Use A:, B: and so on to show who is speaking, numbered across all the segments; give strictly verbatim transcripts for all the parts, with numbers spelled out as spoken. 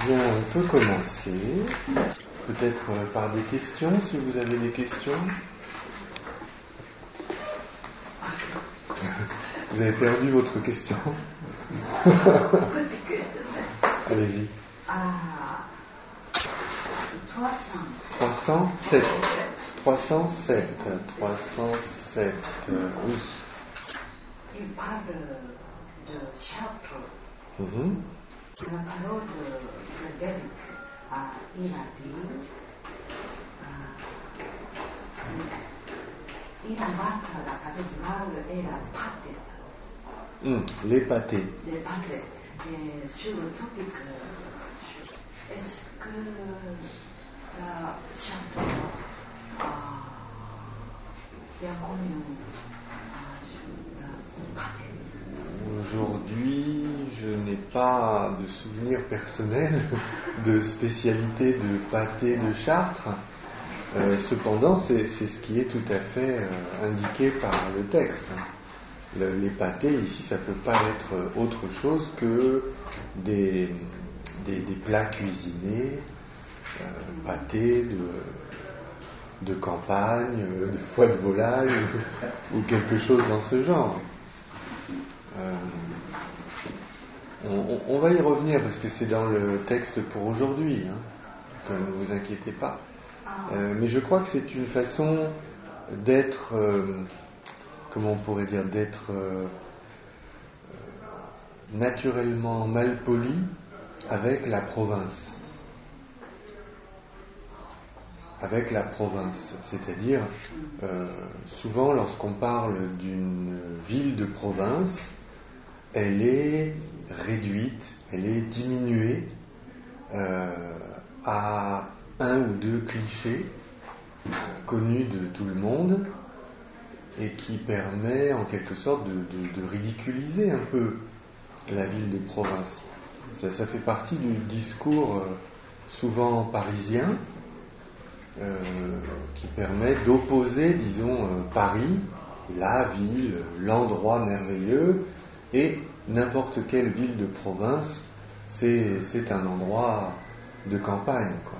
A: Bien, on peut commencer, peut-être par des questions, si vous avez des questions. Vous avez perdu votre question. Allez-y. trois cent sept. trois cent sept. trois cent sept, oui.
B: Il parle de chartre.
A: Mm-hmm.
B: La parole de Frédéric, il a dit, il invente la cathédrale et la pâté.
A: Mm, les pâtés.
B: Les pâtés. Et sur le topic, est-ce que la chartre est bien connue sur la pâté?
A: Aujourd'hui, je n'ai pas de souvenir personnel de spécialité de pâté de Chartres. Euh, cependant, c'est, c'est ce qui est tout à fait euh, indiqué par le texte. Le, les pâtés, ici, ça ne peut pas être autre chose que des, des, des plats cuisinés, euh, pâtés de, de campagne, de foie de volaille, ou, ou quelque chose dans ce genre. Euh, on, on va y revenir parce que c'est dans le texte pour aujourd'hui, hein, donc ne vous inquiétez pas. Euh, mais je crois que c'est une façon d'être, euh, comment on pourrait dire, d'être euh, euh, naturellement malpoli avec la province. Avec la province, c'est-à-dire euh, souvent lorsqu'on parle d'une ville de province, elle est réduite, elle est diminuée euh, à un ou deux clichés euh, connus de tout le monde et qui permet en quelque sorte de, de, de ridiculiser un peu la ville de province. Ça, ça fait partie du discours euh, souvent parisien euh, qui permet d'opposer, disons, euh, Paris, la ville, l'endroit merveilleux, et n'importe quelle ville de province, c'est, c'est un endroit de campagne, quoi.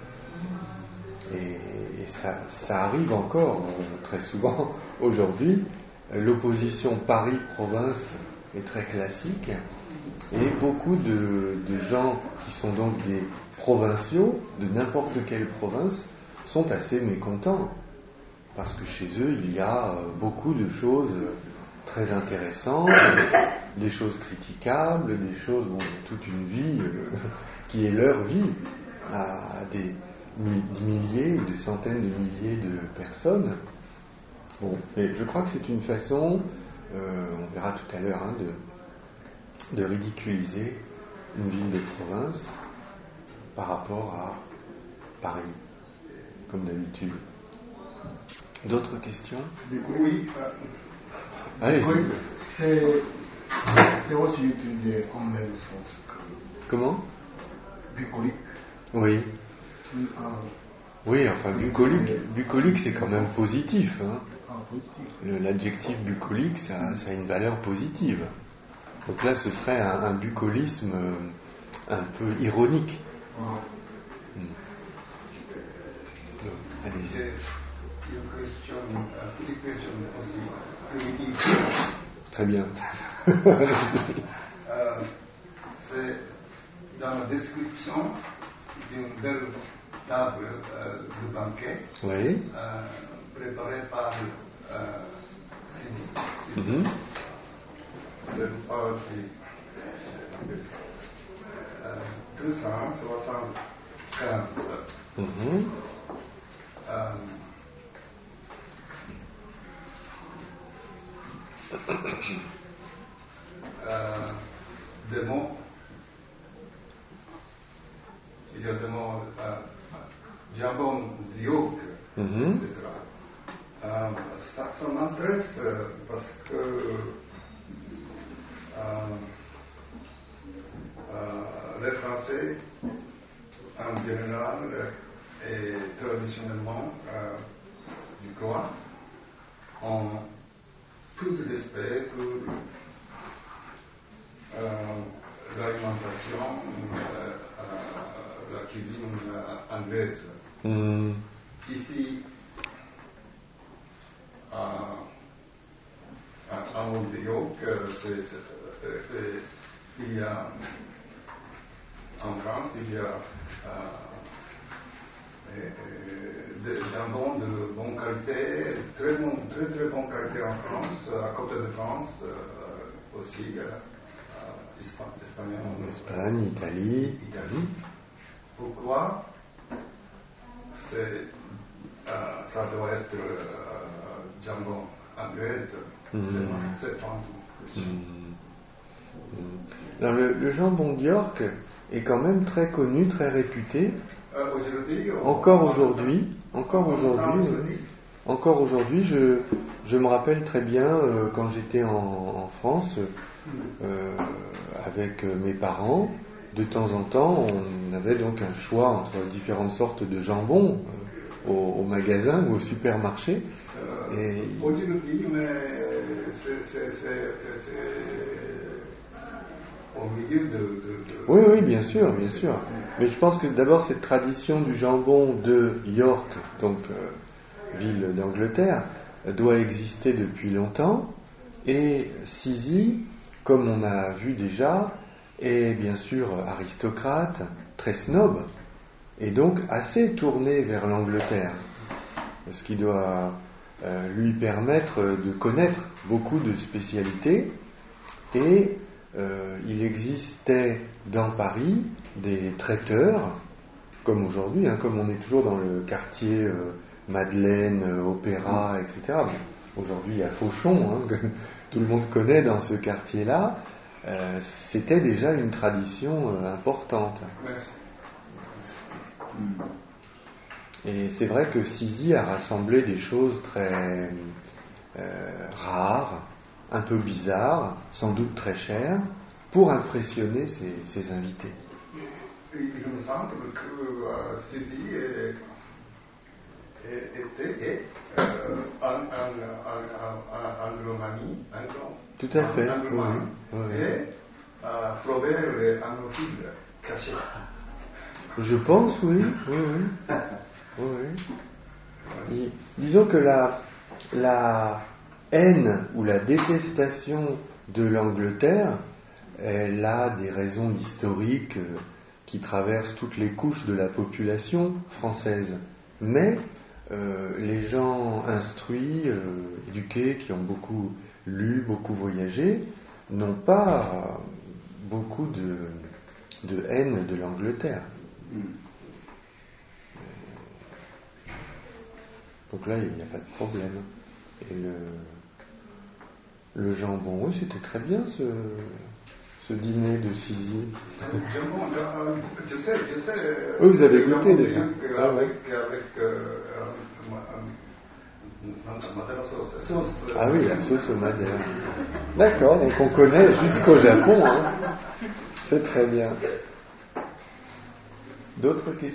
A: Et, et ça, ça arrive encore euh, très souvent aujourd'hui. L'opposition Paris-province est très classique, et beaucoup de, de gens qui sont donc des provinciaux, de n'importe quelle province, sont assez mécontents, parce que chez eux, il y a euh, beaucoup de choses très intéressantes, des choses critiquables, des choses, bon, toute une vie euh, qui est leur vie, à des milliers ou des centaines de milliers de personnes. Bon, et je crois que c'est une façon, euh, on verra tout à l'heure, hein, de, de ridiculiser une ville de province par rapport à Paris, comme d'habitude. D'autres questions?
C: Oui.
A: Allez.
C: C'est, c'est aussi utilisé en même sens que.
A: Comment?
C: Bucolique.
A: Oui.
C: Ah.
A: Oui, enfin, bucolique, bucolique c'est quand même positif. Hein.
C: Ah, positif.
A: Le, l'adjectif bucolique, ça, ça a une valeur positive. Donc là, ce serait un, un bucolisme un peu ironique.
C: Ah.
A: Hmm. Donc, allez-y.
D: Une question, une petite question aussi primitive.
A: Très bien.
D: euh, c'est dans la description d'une belle table euh, de banquet
A: Oui.
D: euh, préparée par euh, Sidi.
A: Mm-hmm.
D: C'est parti euh, deux cent soixante-quinze.
A: Mm-hmm.
D: Euh, euh, des mots, il y a des mots euh, jambon, ziouk,
A: Mm-hmm.
D: et cetera. Euh, ça, ça m'intéresse parce que euh, euh, les Français, en général et traditionnellement euh, du Coran, ont tout respect pour euh, l'alimentation euh, anglaise.
A: Mm.
D: Ici, à, à, à Montréal, c'est, c'est, euh, il y a, en France, il y a euh, euh, des jambons de bonne qualité, très, bon, très très bonne qualité en France, à côté de France euh, aussi, euh, euh, Espagne,
A: En Espagne, Italie.
D: Italie. Pourquoi c'est, euh, ça doit être euh, jambon anglaise?
A: Mm.
D: C'est, c'est pas une question.
A: Mm. Mm. Alors, le, le jambon d'York est quand même très connu, très réputé.
D: Euh, aujourd'hui,
A: Encore aujourd'hui, encore aujourd'hui, oui. Encore aujourd'hui, je, je me rappelle très bien euh, quand j'étais en, en France euh, avec mes parents, de temps en temps, on avait donc un choix entre différentes sortes de jambon euh, au, au magasin ou au supermarché.
D: Euh,
A: Et
D: aujourd'hui, mais c'est, c'est, c'est, c'est au milieu de, de, de...
A: Oui, oui, bien sûr, bien sûr. Mais je pense que d'abord cette tradition du jambon de York, donc euh, ville d'Angleterre, doit exister depuis longtemps. Et Sizi, comme on a vu déjà, est bien sûr aristocrate, très snob, et donc assez tourné vers l'Angleterre, ce qui doit euh, lui permettre de connaître beaucoup de spécialités. Et euh, il existait dans Paris des traiteurs, comme aujourd'hui, hein, comme on est toujours dans le quartier euh, Madeleine, euh, Opéra, et cetera. Bon, aujourd'hui, il y a Fauchon, hein, que tout le monde connaît dans ce quartier-là. Euh, c'était déjà une tradition euh, importante.
D: Merci.
A: Et c'est vrai que Sizi a rassemblé des choses très euh, rares, un peu bizarres, sans doute très chères, pour impressionner ses, ses invités.
D: Il me semble que euh, Sidi est, est, était est, euh, en, en, en, en, en Roumanie, en,
A: Tout à fait,
D: en, en
A: oui,
D: Roumanie,
A: oui, oui.
D: et euh, Flaubert est anglophile caché.
A: Je pense, oui, oui, oui. oui, oui. Dis- disons que la, la haine ou la détestation de l'Angleterre, elle a des raisons historiques euh, qui traversent toutes les couches de la population française. Mais euh, les gens instruits, euh, éduqués, qui ont beaucoup lu, beaucoup voyagé, n'ont pas beaucoup de, de haine de l'Angleterre. Donc là, il n'y a pas de problème. Et le, le jambon, oui, c'était très bien ce, ce dîner de Sizi.
D: Jambon, euh, je sais, je sais.
A: Oui, vous avez
D: le
A: goûté
D: jambon
A: déjà.
D: avec,
A: Ah,
D: avec,
A: ouais.
D: avec euh, euh, Madère sauce. sauce.
A: Ah oui, la sauce au madère. D'accord, donc on connaît jusqu'au Japon. Hein. C'est très bien. D'autres questions ?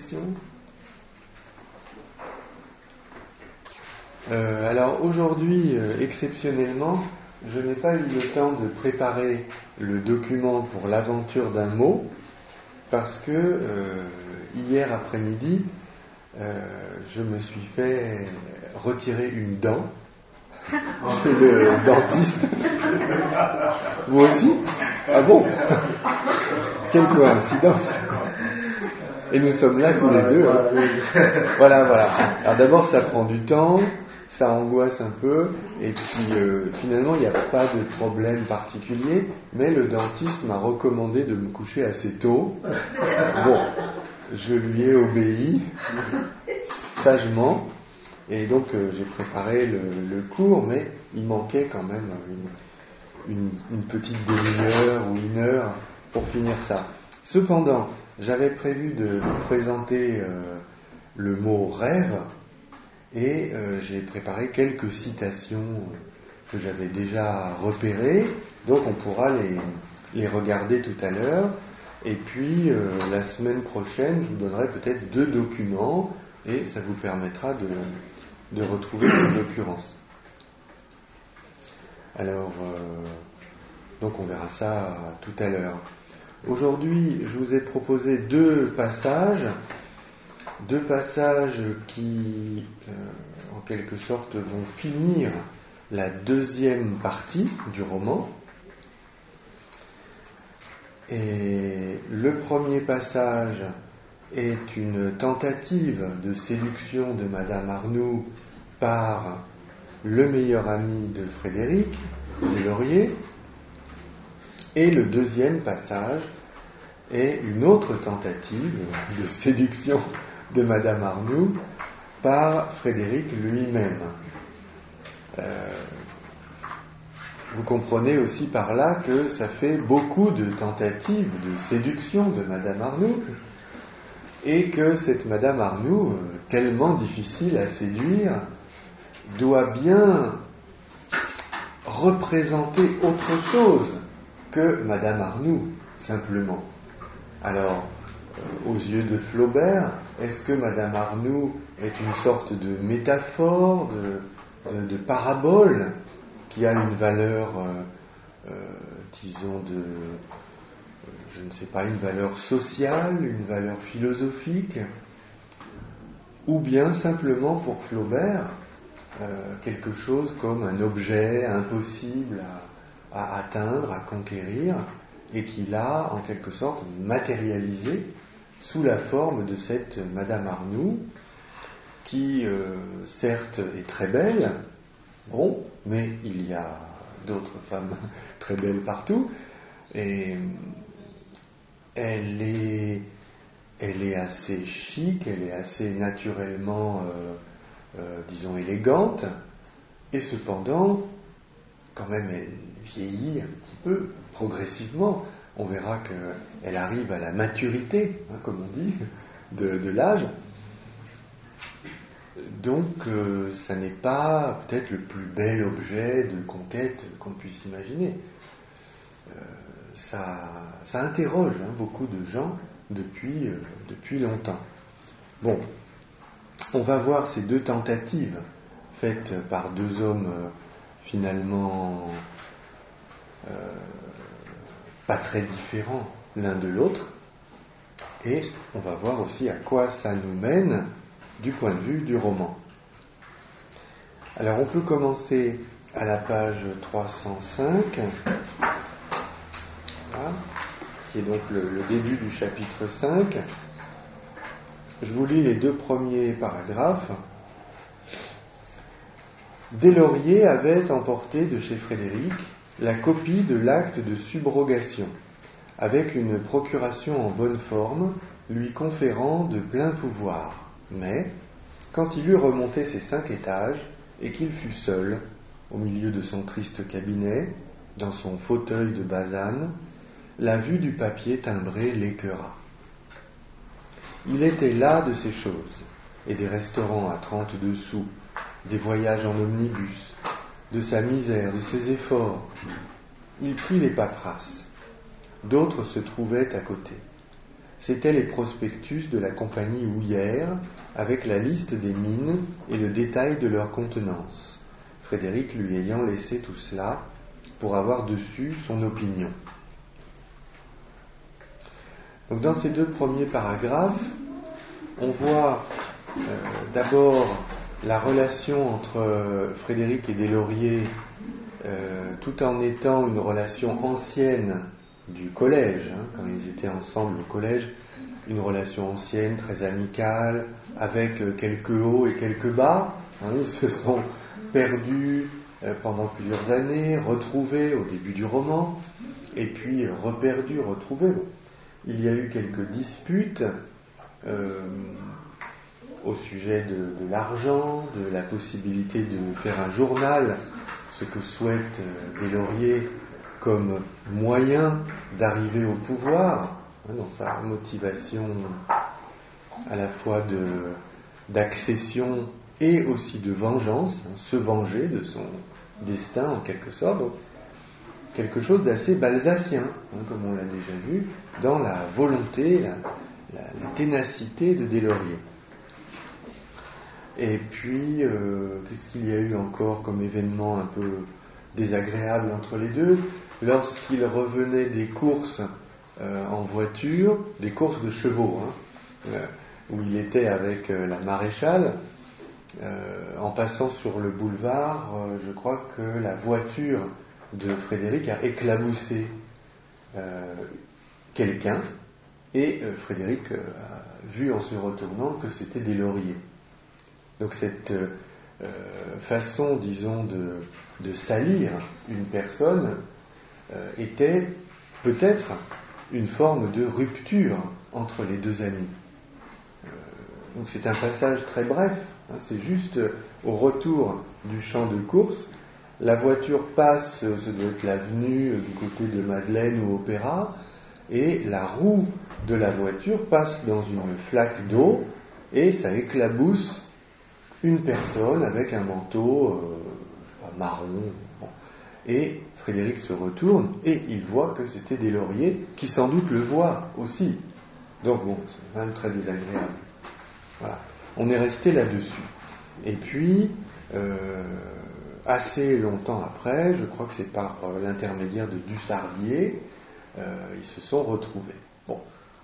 A: Euh, alors aujourd'hui, euh, exceptionnellement, je n'ai pas eu le temps de préparer le document pour l'aventure d'un mot, parce que euh, hier après-midi, euh, je me suis fait retirer une dent chez le dentiste. Vous aussi ? Ah bon ? Quelle coïncidence ! Et nous sommes là tous les deux. Hein. Voilà, voilà. Alors d'abord, ça prend du temps, ça angoisse un peu, et puis euh, finalement, il n'y a pas de problème particulier, mais le dentiste m'a recommandé de me coucher assez tôt. Bon, je lui ai obéi sagement, et donc euh, j'ai préparé le, le cours, mais il manquait quand même une, une, une petite demi-heure ou une heure pour finir ça. Cependant, j'avais prévu de vous présenter euh, le mot rêve, et euh, j'ai préparé quelques citations que j'avais déjà repérées, donc on pourra les, les regarder tout à l'heure, et puis euh, la semaine prochaine je vous donnerai peut-être deux documents et ça vous permettra de, de retrouver les occurrences. Alors, euh, donc on verra ça tout à l'heure. Aujourd'hui, je vous ai proposé deux passages deux passages qui, euh, en quelque sorte, vont finir la deuxième partie du roman. Et le premier passage est une tentative de séduction de Madame Arnoux par le meilleur ami de Frédéric, Deslauriers. Et le deuxième passage est une autre tentative de séduction de Madame Arnoux par Frédéric lui-même. Euh, vous comprenez aussi par là que ça fait beaucoup de tentatives de séduction de Madame Arnoux et que cette Madame Arnoux, tellement difficile à séduire, doit bien représenter autre chose que Madame Arnoux, simplement. Alors, euh, aux yeux de Flaubert, est-ce que Madame Arnoux est une sorte de métaphore, de, de, de parabole qui a une valeur, euh, euh, disons, de, euh, je ne sais pas, une valeur sociale, une valeur philosophique, ou bien simplement pour Flaubert, euh, quelque chose comme un objet impossible à, à atteindre, à conquérir, et qu'il a en quelque sorte matérialisé sous la forme de cette Madame Arnoux, qui euh, certes est très belle, bon, mais il y a d'autres femmes très belles partout, et elle est, elle est assez chic, elle est assez naturellement, euh, euh, disons, élégante, et cependant, quand même, elle vieillit un petit peu, progressivement. On verra qu'elle arrive à la maturité, hein, comme on dit, de, de l'âge. Donc, euh, ça n'est pas peut-être le plus bel objet de conquête qu'on puisse imaginer. Euh, ça, ça interroge hein, beaucoup de gens depuis, euh, depuis longtemps. Bon, on va voir ces deux tentatives faites par deux hommes euh, finalement euh, pas très différents l'un de l'autre, et on va voir aussi à quoi ça nous mène du point de vue du roman. Alors on peut commencer à la page trois cent cinq, voilà, qui est donc le, le début du chapitre cinq. Je vous lis les deux premiers paragraphes. Deslauriers avait emporté de chez Frédéric la copie de l'acte de subrogation, avec une procuration en bonne forme, lui conférant de pleins pouvoirs. Mais, quand il eut remonté ses cinq étages, et qu'il fut seul, au milieu de son triste cabinet, dans son fauteuil de basane, la vue du papier timbré l'écœura. Il était las de ces choses, et des restaurants à trente-deux sous, des voyages en omnibus, de sa misère, de ses efforts. Il prit les paperasses. D'autres se trouvaient à côté. C'étaient les prospectus de la compagnie houillère, avec la liste des mines et le détail de leur contenance, Frédéric lui ayant laissé tout cela pour avoir dessus son opinion. Donc dans ces deux premiers paragraphes, on voit euh, d'abord la relation entre euh, Frédéric et Deslauriers, euh, tout en étant une relation ancienne du collège, hein, quand ils étaient ensemble au collège, une relation ancienne, très amicale, avec euh, quelques hauts et quelques bas. Hein, ils se sont perdus euh, pendant plusieurs années, retrouvés au début du roman, et puis euh, reperdus, retrouvés. Bon. Il y a eu quelques disputes euh, au sujet de, de l'argent, de la possibilité de faire un journal, ce que souhaite euh, Deslauriers comme moyen d'arriver au pouvoir, hein, dans sa motivation à la fois de, d'accession et aussi de vengeance, hein, se venger de son destin en quelque sorte. Donc, quelque chose d'assez balsacien, hein, comme on l'a déjà vu, dans la volonté, la, la, la ténacité de Deslauriers. Et puis, euh, qu'est-ce qu'il y a eu encore comme événement un peu désagréable entre les deux ? Lorsqu'il revenait des courses euh, en voiture, des courses de chevaux, hein, euh, où il était avec euh, la maréchale. Euh, en passant sur le boulevard, euh, je crois que la voiture de Frédéric a éclaboussé euh, quelqu'un, et euh, Frédéric euh, a vu en se retournant que c'était des lauriers. Donc cette euh, façon, disons, de, de salir une personne euh, était peut-être une forme de rupture entre les deux amis. Euh, donc c'est un passage très bref, hein, c'est juste euh, au retour du champ de course, la voiture passe, euh, ça doit être l'avenue euh, du côté de Madeleine ou Opéra, et la roue de la voiture passe dans une flaque d'eau et ça éclabousse une personne avec un manteau euh, je sais pas, marron. Bon. Et Frédéric se retourne et il voit que c'était des lauriers qui sans doute le voient aussi. Donc bon, c'est quand même très désagréable. Voilà. On est resté là-dessus. Et puis, euh, assez longtemps après, je crois que c'est par euh, l'intermédiaire de Dussardier, euh, ils se sont retrouvés. Bon.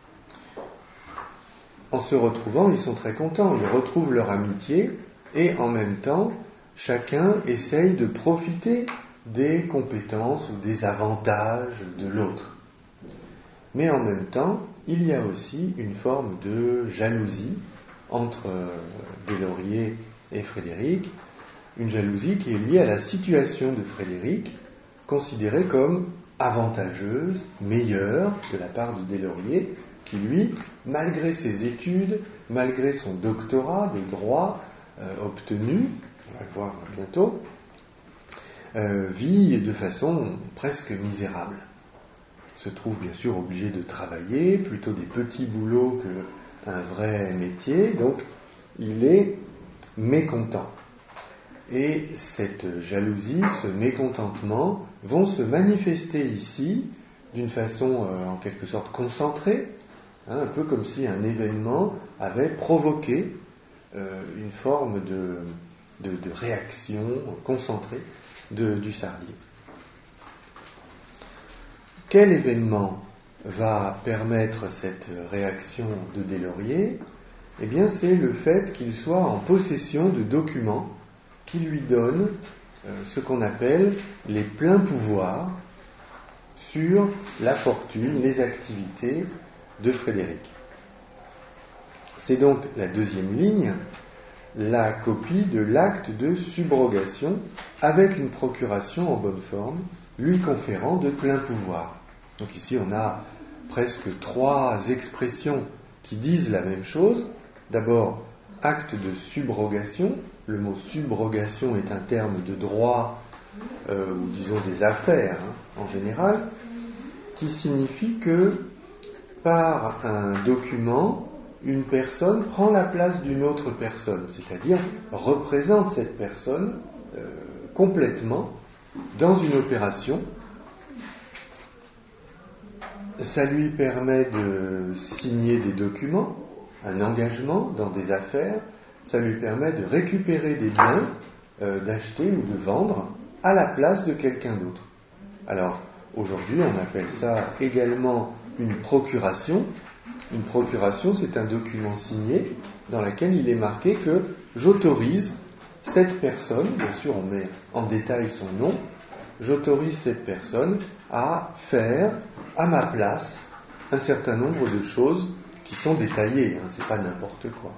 A: En se retrouvant, ils sont très contents, ils retrouvent leur amitié et en même temps, chacun essaye de profiter des compétences ou des avantages de l'autre. Mais en même temps, il y a aussi une forme de jalousie entre Deslauriers et Frédéric, une jalousie qui est liée à la situation de Frédéric, considérée comme avantageuse, meilleure de la part de Deslauriers, qui lui, malgré ses études, malgré son doctorat de droit euh, obtenu, on va le voir bientôt, euh, vit de façon presque misérable. Se trouve bien sûr obligé de travailler, plutôt des petits boulots qu'un vrai métier, donc il est mécontent. Et cette jalousie, ce mécontentement vont se manifester ici d'une façon euh, en quelque sorte concentrée, hein, un peu comme si un événement avait provoqué euh, une forme de, de, de réaction concentrée de Dussardier. Quel événement va permettre cette réaction de Deslauriers ? Eh bien, c'est le fait qu'il soit en possession de documents qui lui donnent euh, ce qu'on appelle les pleins pouvoirs sur la fortune, les activités de Frédéric. C'est donc la deuxième ligne, la copie de l'acte de subrogation avec une procuration en bonne forme, lui conférant de pleins pouvoirs. Donc ici on a presque trois expressions qui disent la même chose. D'abord, acte de subrogation. Le mot subrogation est un terme de droit, euh, ou disons des affaires hein, en général, qui signifie que par un document, une personne prend la place d'une autre personne, c'est-à-dire représente cette personne euh, complètement dans une opération. Ça lui permet de signer des documents, un engagement dans des affaires, ça lui permet de récupérer des biens, euh, d'acheter ou de vendre à la place de quelqu'un d'autre. Alors, aujourd'hui, on appelle ça également une procuration. Une procuration, c'est un document signé dans lequel il est marqué que j'autorise cette personne, bien sûr on met en détail son nom, j'autorise cette personne à faire à ma place un certain nombre de choses qui sont détaillées, hein, c'est pas n'importe quoi.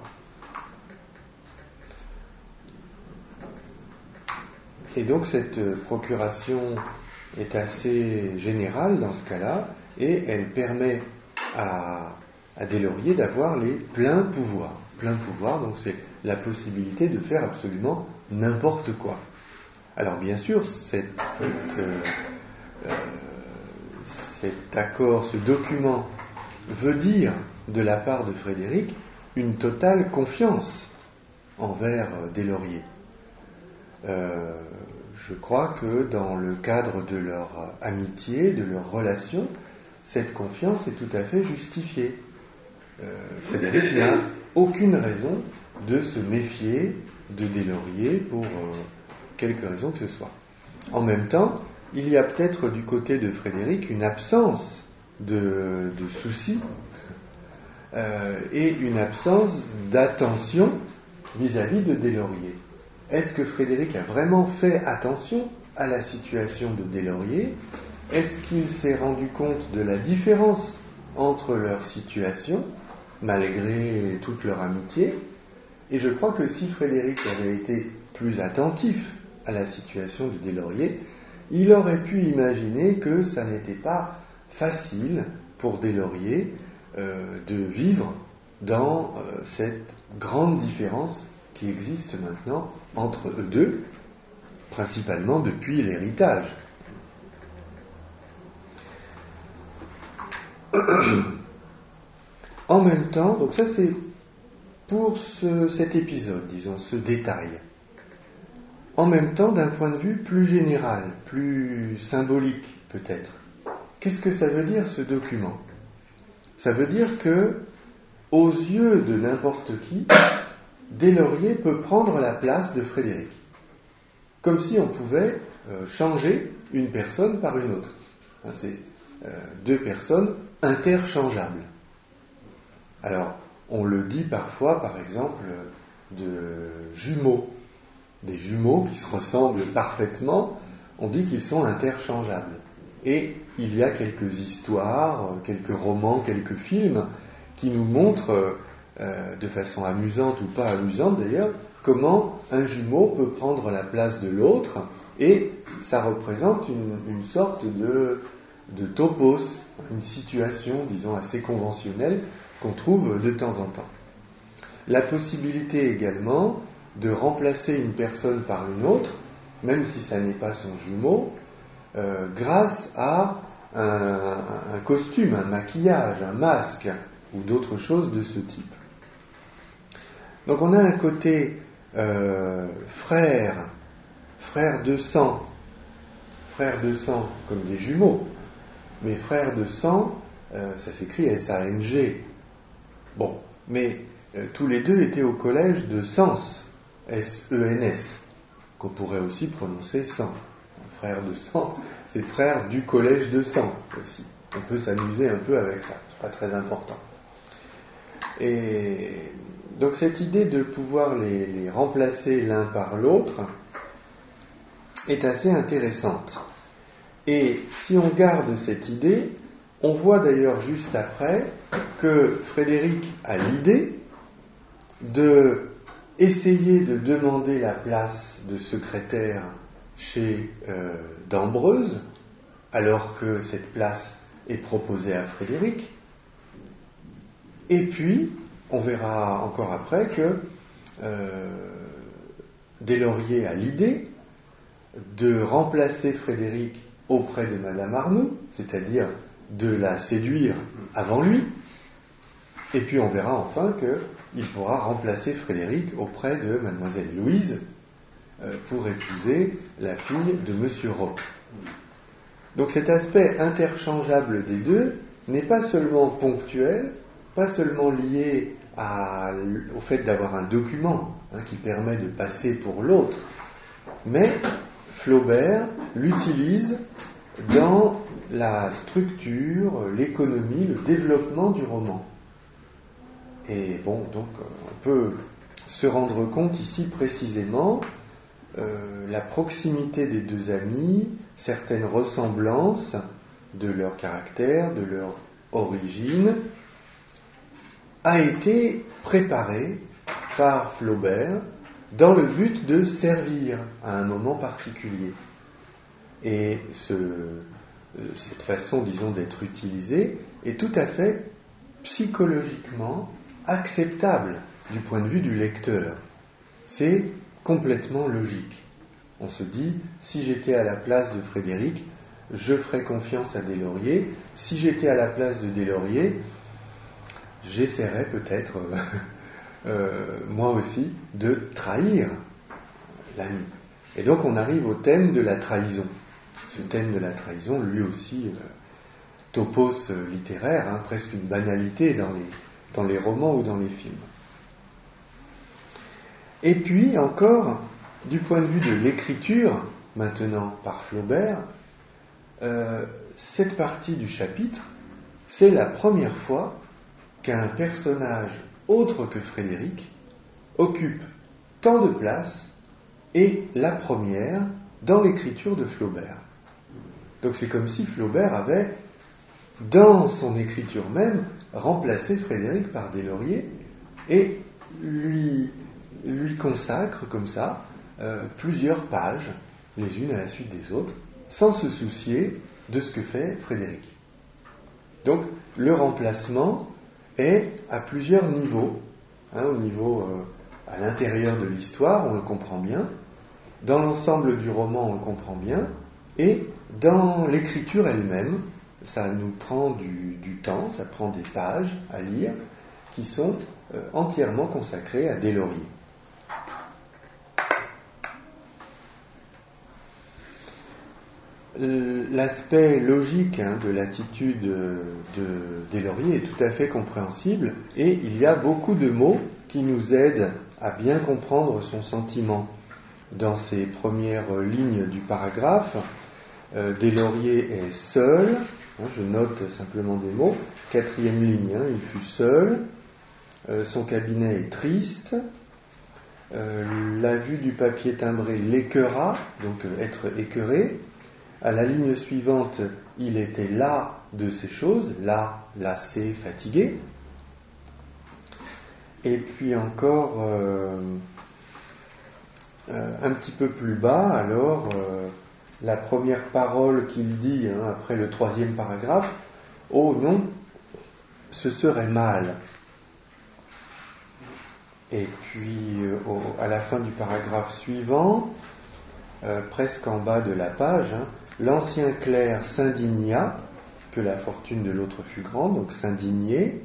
A: Et donc cette procuration est assez générale dans ce cas-là, et elle permet à, à Deslauriers d'avoir les pleins pouvoirs. Plein pouvoir, donc c'est la possibilité de faire absolument n'importe quoi. Alors bien sûr, cette, euh, euh, cet accord, ce document veut dire de la part de Frédéric une totale confiance envers Deslauriers. Euh, je crois que dans le cadre de leur amitié, de leur relation, cette confiance est tout à fait justifiée. Euh, Frédéric n'a aucune raison de se méfier de Deslauriers pour euh, quelque raison que ce soit. En même temps, il y a peut-être du côté de Frédéric une absence de, de soucis euh, et une absence d'attention vis-à-vis de Deslauriers. Est-ce que Frédéric a vraiment fait attention à la situation de Deslauriers? Est-ce qu'il s'est rendu compte de la différence entre leurs situations, malgré toute leur amitié? Et je crois que si Frédéric avait été plus attentif à la situation de Deslauriers, il aurait pu imaginer que ça n'était pas facile pour Deslauriers euh, de vivre dans euh, cette grande différence qui existe maintenant entre eux deux, principalement depuis l'héritage. En même temps, donc ça c'est pour ce, cet épisode, disons, ce détail. En même temps, d'un point de vue plus général, plus symbolique peut-être, qu'est-ce que ça veut dire ce document? Ça veut dire que, aux yeux de n'importe qui, Deslauriers peut prendre la place de Frédéric. Comme si on pouvait euh, changer une personne par une autre. Hein, c'est euh, deux personnes interchangeables. Alors, on le dit parfois, par exemple, de jumeaux. Des jumeaux qui se ressemblent parfaitement, on dit qu'ils sont interchangeables. Et il y a quelques histoires, quelques romans, quelques films qui nous montrent, euh, de façon amusante ou pas amusante d'ailleurs, comment un jumeau peut prendre la place de l'autre, et ça représente une, une sorte de, de topos, une situation, disons, assez conventionnelle qu'on trouve de temps en temps. La possibilité également de remplacer une personne par une autre, même si ça n'est pas son jumeau, euh, grâce à un, un costume, un maquillage, un masque, ou d'autres choses de ce type. Donc on a un côté euh, frère, frère de sang, frère de sang comme des jumeaux, mais frère de sang, euh, ça s'écrit S A N G. Bon, mais euh, tous les deux étaient au collège de Sens, S E N S, qu'on pourrait aussi prononcer sang. Frère de sang, c'est frère du collège de sang aussi. On peut s'amuser un peu avec ça, c'est pas très important. Et donc cette idée de pouvoir les, les remplacer l'un par l'autre est assez intéressante. Et si on garde cette idée, on voit d'ailleurs juste après que Frédéric a l'idée de essayer de demander la place de secrétaire chez euh, d'Ambreuse, alors que cette place est proposée à Frédéric. Et puis, on verra encore après que euh, Deslauriers a l'idée de remplacer Frédéric auprès de Madame Arnoux, c'est-à-dire de la séduire avant lui. Et puis on verra enfin qu'il pourra remplacer Frédéric auprès de Mademoiselle Louise euh, pour épouser la fille de Monsieur Roch. Donc cet aspect interchangeable des deux n'est pas seulement ponctuel, pas seulement lié à, au fait d'avoir un document hein, qui permet de passer pour l'autre, mais Flaubert l'utilise dans la structure, l'économie, le développement du roman. Et bon, donc on peut se rendre compte ici précisément euh, la proximité des deux amis, certaines ressemblances de leur caractère, de leur origine, a été préparée par Flaubert dans le but de servir à un moment particulier. Et ce, cette façon, disons, d'être utilisée est tout à fait psychologiquement acceptable du point de vue du lecteur. C'est complètement logique. On se dit, si j'étais à la place de Frédéric, je ferais confiance à Deslauriers. Si j'étais à la place de Deslauriers, j'essaierais peut-être, euh, euh, moi aussi, de trahir l'ami. Et donc on arrive au thème de la trahison. Ce thème de la trahison, lui aussi, euh, topos euh, littéraire, hein, presque une banalité dans les, dans les romans ou dans les films. Et puis encore, du point de vue de l'écriture, maintenant par Flaubert, euh, cette partie du chapitre, c'est la première fois qu'un personnage autre que Frédéric occupe tant de place et la première dans l'écriture de Flaubert. Donc c'est comme si Flaubert avait, dans son écriture même, remplacé Frédéric par Deslauriers et lui, lui consacre comme ça euh, plusieurs pages, les unes à la suite des autres, sans se soucier de ce que fait Frédéric. Donc le remplacement est à plusieurs niveaux, hein, au niveau euh, à l'intérieur de l'histoire, on le comprend bien, dans l'ensemble du roman, on le comprend bien, et dans l'écriture elle-même, ça nous prend du, du temps, ça prend des pages à lire qui sont euh, entièrement consacrées à Deslauriers. L'aspect logique hein, de l'attitude de Deslauriers est tout à fait compréhensible et il y a beaucoup de mots qui nous aident à bien comprendre son sentiment. Dans ces premières lignes du paragraphe, euh, Deslauriers est seul, hein, je note simplement des mots, quatrième ligne, hein, il fut seul, euh, son cabinet est triste, euh, la vue du papier timbré l'écœura, donc euh, être écœuré. À la ligne suivante, il était las de ces choses, las, lassé, fatigué. Et puis encore, euh, euh, un petit peu plus bas, alors, euh, la première parole qu'il dit hein, après le troisième paragraphe, « Oh non, ce serait mal ». Et puis, euh, au, à la fin du paragraphe suivant, euh, presque en bas de la page, hein, l'ancien clerc s'indigna que la fortune de l'autre fût grande, donc s'indigner.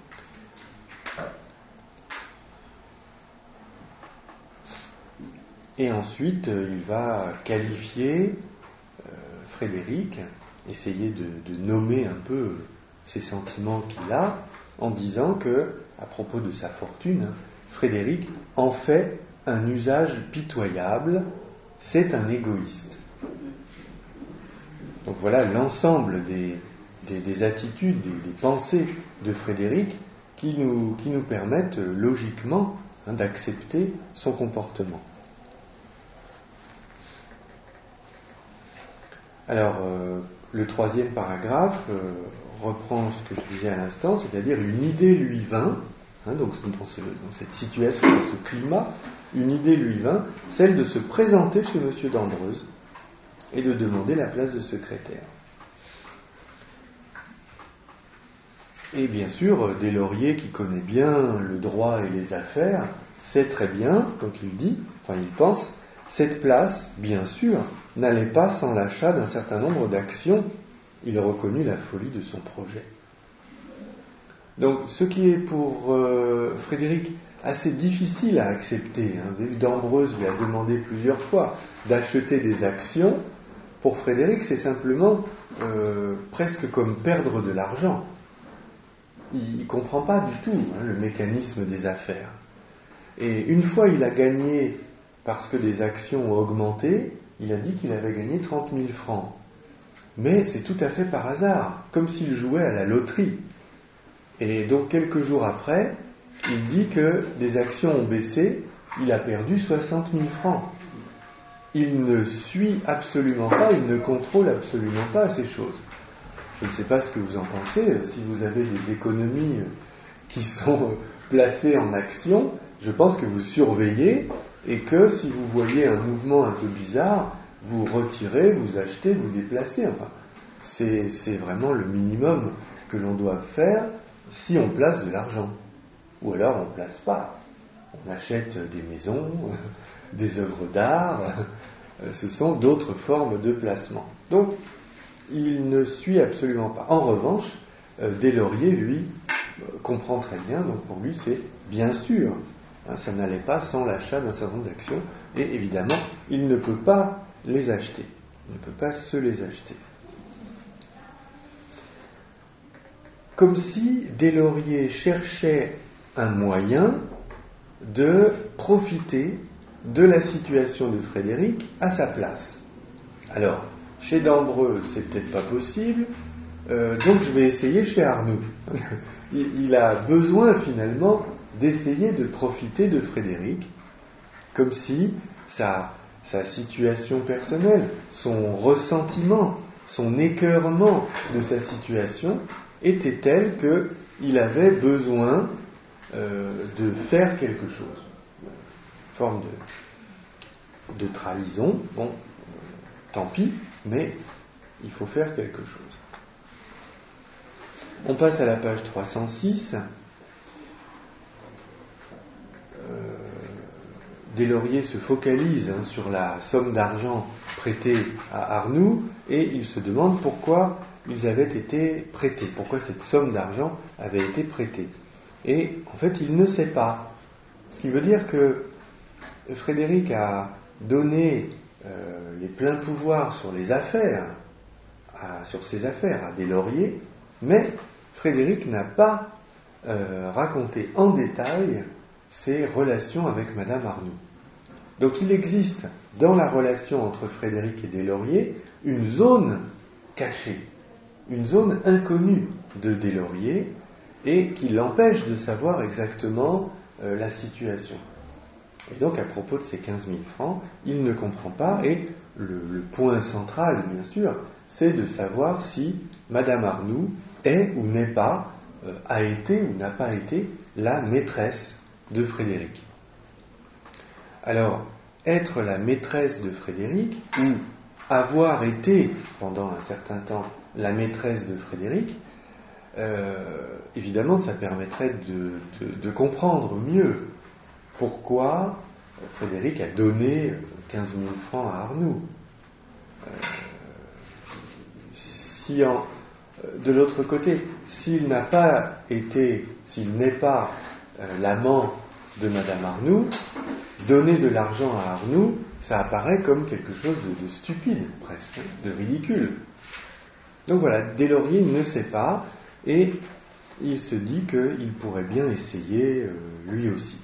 A: Et ensuite, il va qualifier euh, Frédéric, essayer de, de nommer un peu ses sentiments qu'il a, en disant que, à propos de sa fortune, Frédéric en fait un usage pitoyable, c'est un égoïste. Donc voilà l'ensemble des, des, des attitudes, des, des pensées de Frédéric qui nous, qui nous permettent logiquement hein, d'accepter son comportement. Alors, euh, le troisième paragraphe euh, reprend ce que je disais à l'instant, c'est-à-dire une idée lui vint, hein, donc dans, ce, dans cette situation, dans ce climat, une idée lui vint, celle de se présenter chez M. d'Andreuse et de demander la place de secrétaire. Et bien sûr, Deslauriers, qui connaît bien le droit et les affaires, sait très bien, donc il dit, enfin il pense, cette place, bien sûr, n'allait pas sans l'achat d'un certain nombre d'actions. Il reconnut la folie de son projet. Donc, ce qui est pour euh, Frédéric assez difficile à accepter, hein, vous avez vu, d'Ambreuse lui a demandé plusieurs fois d'acheter des actions. Pour Frédéric, c'est simplement euh, presque comme perdre de l'argent. Il ne comprend pas du tout hein, le mécanisme des affaires. Et une fois il a gagné, parce que les actions ont augmenté, il a dit qu'il avait gagné trente mille francs. Mais c'est tout à fait par hasard, comme s'il jouait à la loterie. Et donc quelques jours après, il dit que des actions ont baissé, il a perdu soixante mille francs. Il ne suit absolument pas, il ne contrôle absolument pas ces choses. Je ne sais pas ce que vous en pensez, si vous avez des économies qui sont placées en actions, je pense que vous surveillez et que si vous voyez un mouvement un peu bizarre, vous retirez, vous achetez, vous déplacez. Enfin, c'est, c'est vraiment le minimum que l'on doit faire si on place de l'argent. Ou alors on ne place pas. On achète des maisons, des œuvres d'art, ce sont d'autres formes de placement. Donc, il ne suit absolument pas. En revanche, Deslauriers, lui, comprend très bien, donc pour lui c'est bien sûr, hein, ça n'allait pas sans l'achat d'un certain nombre d'actions, et évidemment, il ne peut pas les acheter. Il ne peut pas se les acheter. Comme si Deslauriers cherchait un moyen de profiter de la situation de Frédéric à sa place. Alors, chez d'Ambreuse, c'est peut-être pas possible, euh, donc je vais essayer chez Arnoux. il, il a besoin finalement d'essayer de profiter de Frédéric, comme si sa, sa situation personnelle, son ressentiment, son écœurement de sa situation était tel qu'il avait besoin euh, de faire quelque chose. Une forme de, de trahison, bon, euh, tant pis, mais il faut faire quelque chose. On passe à la page trois cent six. Euh, Deslauriers se focalise hein, sur la somme d'argent prêtée à Arnoux et il se demande pourquoi ils avaient été prêtés, pourquoi cette somme d'argent avait été prêtée. Et en fait, il ne sait pas. Ce qui veut dire que Frédéric a donné euh, les pleins pouvoirs sur les affaires, à, sur ses affaires à Deslauriers, mais Frédéric n'a pas euh, raconté en détail ses relations avec Madame Arnoux. Donc il existe dans la relation entre Frédéric et Deslauriers une zone cachée, une zone inconnue de Deslauriers et qui l'empêche de savoir exactement euh, la situation. Et donc à propos de ces quinze mille francs, il ne comprend pas et le, le point central bien sûr, c'est de savoir si Madame Arnoux est ou n'est pas, euh, a été ou n'a pas été la maîtresse de Frédéric. Alors, être la maîtresse de Frédéric, ou avoir été, pendant un certain temps, la maîtresse de Frédéric, euh, évidemment, ça permettrait de, de, de comprendre mieux pourquoi Frédéric a donné quinze mille francs à Arnoux. Euh, si en, de l'autre côté, s'il n'a pas été, s'il n'est pas euh, l'amant de Madame Arnoux, donner de l'argent à Arnoux, ça apparaît comme quelque chose de, de stupide, presque, de ridicule. Donc voilà, Deslauriers ne sait pas, et il se dit qu'il pourrait bien essayer euh, lui aussi.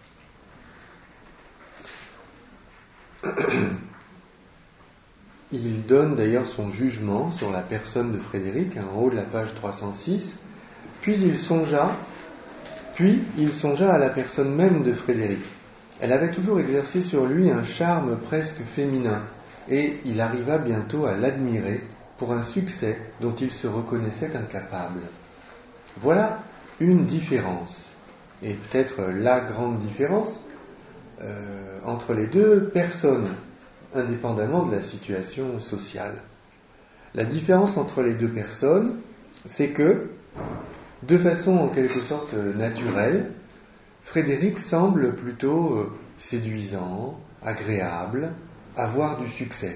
A: Il donne d'ailleurs son jugement sur la personne de Frédéric, en haut de la page trois cent six, puis il songea Puis il songea à la personne même de Frédéric. Elle avait toujours exercé sur lui un charme presque féminin, et il arriva bientôt à l'admirer pour un succès dont il se reconnaissait incapable. Voilà une différence, et peut-être la grande différence euh, entre les deux personnes, indépendamment de la situation sociale. La différence entre les deux personnes, c'est que, de façon en quelque sorte naturelle, Frédéric semble plutôt euh, séduisant, agréable, avoir du succès.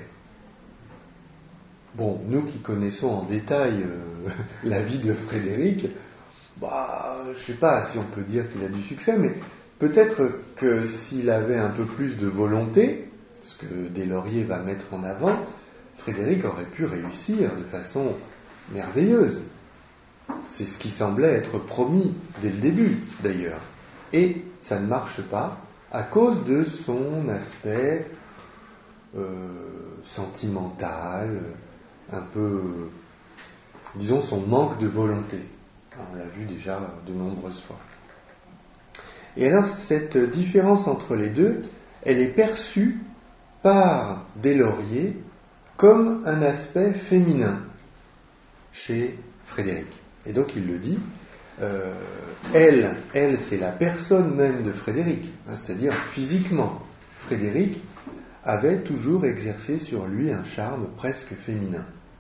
A: Bon, nous qui connaissons en détail euh, la vie de Frédéric, bah, je ne sais pas si on peut dire qu'il a du succès, mais peut-être que s'il avait un peu plus de volonté, ce que Deslauriers va mettre en avant, Frédéric aurait pu réussir de façon merveilleuse. C'est ce qui semblait être promis dès le début, d'ailleurs. Et ça ne marche pas à cause de son aspect euh, sentimental, un peu, disons, son manque de volonté. On l'a vu déjà de nombreuses fois. Et alors, cette différence entre les deux, elle est perçue par Deslauriers comme un aspect féminin chez Frédéric. Et donc il le dit, euh, elle, elle c'est la personne même de Frédéric, hein, c'est-à-dire physiquement. Frédéric avait toujours exercé sur lui un charme presque féminin.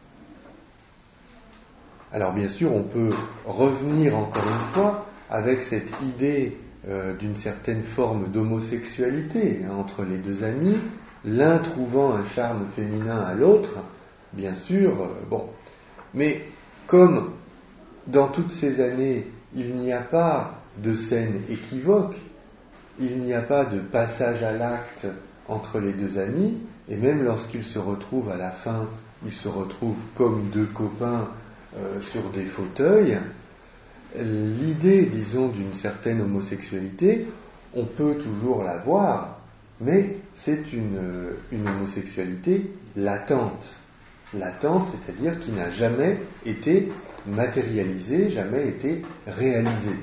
A: Alors bien sûr, on peut revenir encore une fois avec cette idée euh, d'une certaine forme d'homosexualité hein, entre les deux amis, l'un trouvant un charme féminin à l'autre, bien sûr, euh, bon. Mais comme dans toutes ces années, il n'y a pas de scène équivoque, il n'y a pas de passage à l'acte entre les deux amis, et même lorsqu'ils se retrouvent à la fin, ils se retrouvent comme deux copains euh, sur des fauteuils, l'idée, disons, d'une certaine homosexualité, on peut toujours la voir, mais c'est une, une homosexualité latente. latente, c'est-à-dire qui n'a jamais été matérialisée, jamais été réalisée.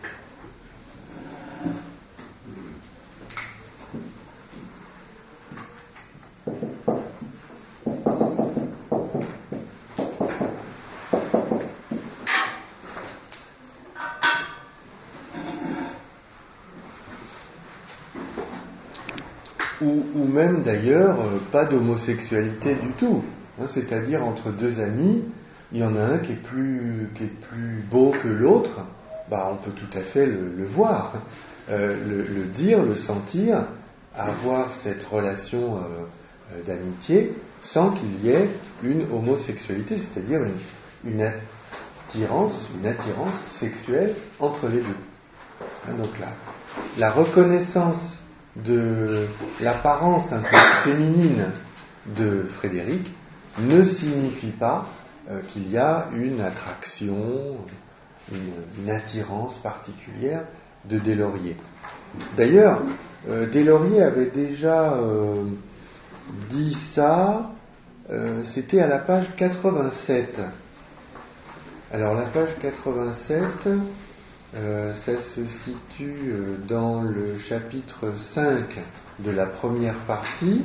A: Ou, ou même d'ailleurs euh, pas d'homosexualité du tout, hein, c'est-à-dire entre deux amis, il y en a un qui est plus, qui est plus beau que l'autre, bah, on peut tout à fait le, le voir, euh, le, le dire, le sentir, avoir cette relation euh, d'amitié sans qu'il y ait une homosexualité, c'est-à-dire une, une attirance, une attirance sexuelle entre les deux. Hein, donc là, la reconnaissance de l'apparence un peu féminine de Frédéric ne signifie pas euh, qu'il y a une attraction, une, une attirance particulière de Deslauriers. D'ailleurs, euh, Deslauriers avait déjà euh, dit ça, euh, c'était à la page quatre-vingt-sept. Alors la page quatre-vingt-sept, Euh, ça se situe euh, dans le chapitre cinq de la première partie,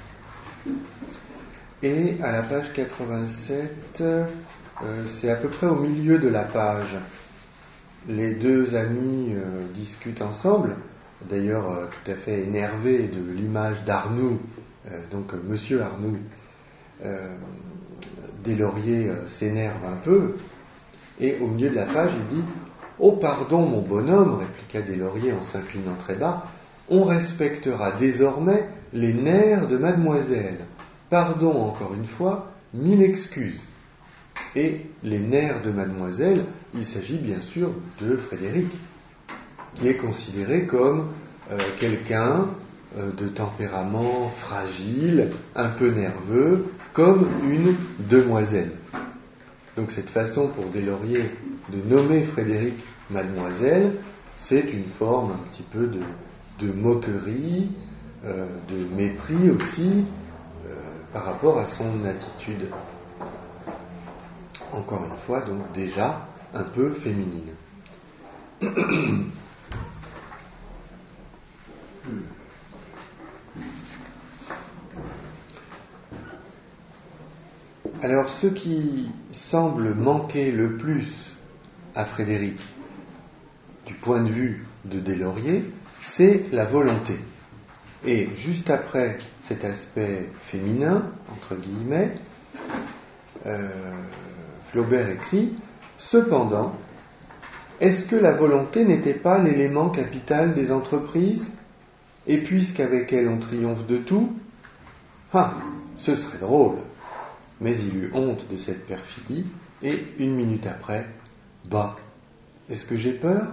A: et à la page quatre-vingt-sept, euh, c'est à peu près au milieu de la page. Les deux amis euh, discutent ensemble, d'ailleurs euh, tout à fait énervés de l'image d'Arnoux, euh, donc euh, Monsieur Arnoux. euh, Deslauriers euh, s'énerve un peu, et au milieu de la page il dit: « Oh pardon, mon bonhomme, répliqua Deslauriers en s'inclinant très bas, on respectera désormais les nerfs de mademoiselle. Pardon encore une fois, mille excuses. » Et les nerfs de mademoiselle, il s'agit bien sûr de Frédéric, qui est considéré comme euh, quelqu'un euh, de tempérament fragile, un peu nerveux, comme une demoiselle. Donc cette façon pour Deslauriers de nommer Frédéric mademoiselle, c'est une forme un petit peu de, de moquerie, euh, de mépris aussi, euh, par rapport à son attitude. Encore une fois, donc déjà un peu féminine. Alors, ce qui semble manquer le plus à Frédéric, du point de vue de Deslauriers, c'est la volonté. Et juste après cet aspect féminin, entre guillemets, euh, Flaubert écrit: « Cependant, est-ce que la volonté n'était pas l'élément capital des entreprises? Et puisqu'avec elle on triomphe de tout, ah, ce serait drôle. » Mais il eut honte de cette perfidie, et une minute après, bah, est-ce que j'ai peur?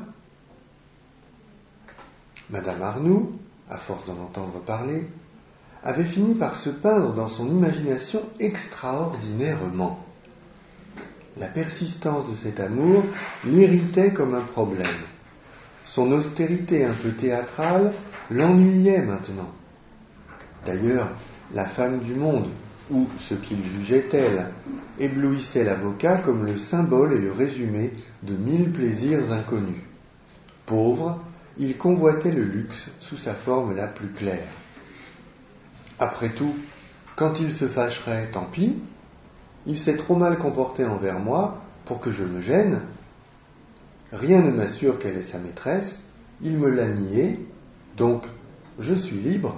A: Madame Arnoux, à force d'en entendre parler, avait fini par se peindre dans son imagination extraordinairement. La persistance de cet amour l'irritait comme un problème. Son austérité un peu théâtrale l'ennuyait maintenant. D'ailleurs, la femme du monde, ou ce qu'il jugeait elle, éblouissait l'avocat comme le symbole et le résumé de mille plaisirs inconnus. Pauvre, il convoitait le luxe sous sa forme la plus claire. Après tout, quand il se fâcherait, tant pis, il s'est trop mal comporté envers moi pour que je me gêne. Rien ne m'assure qu'elle est sa maîtresse, il me l'a nié, donc je suis libre.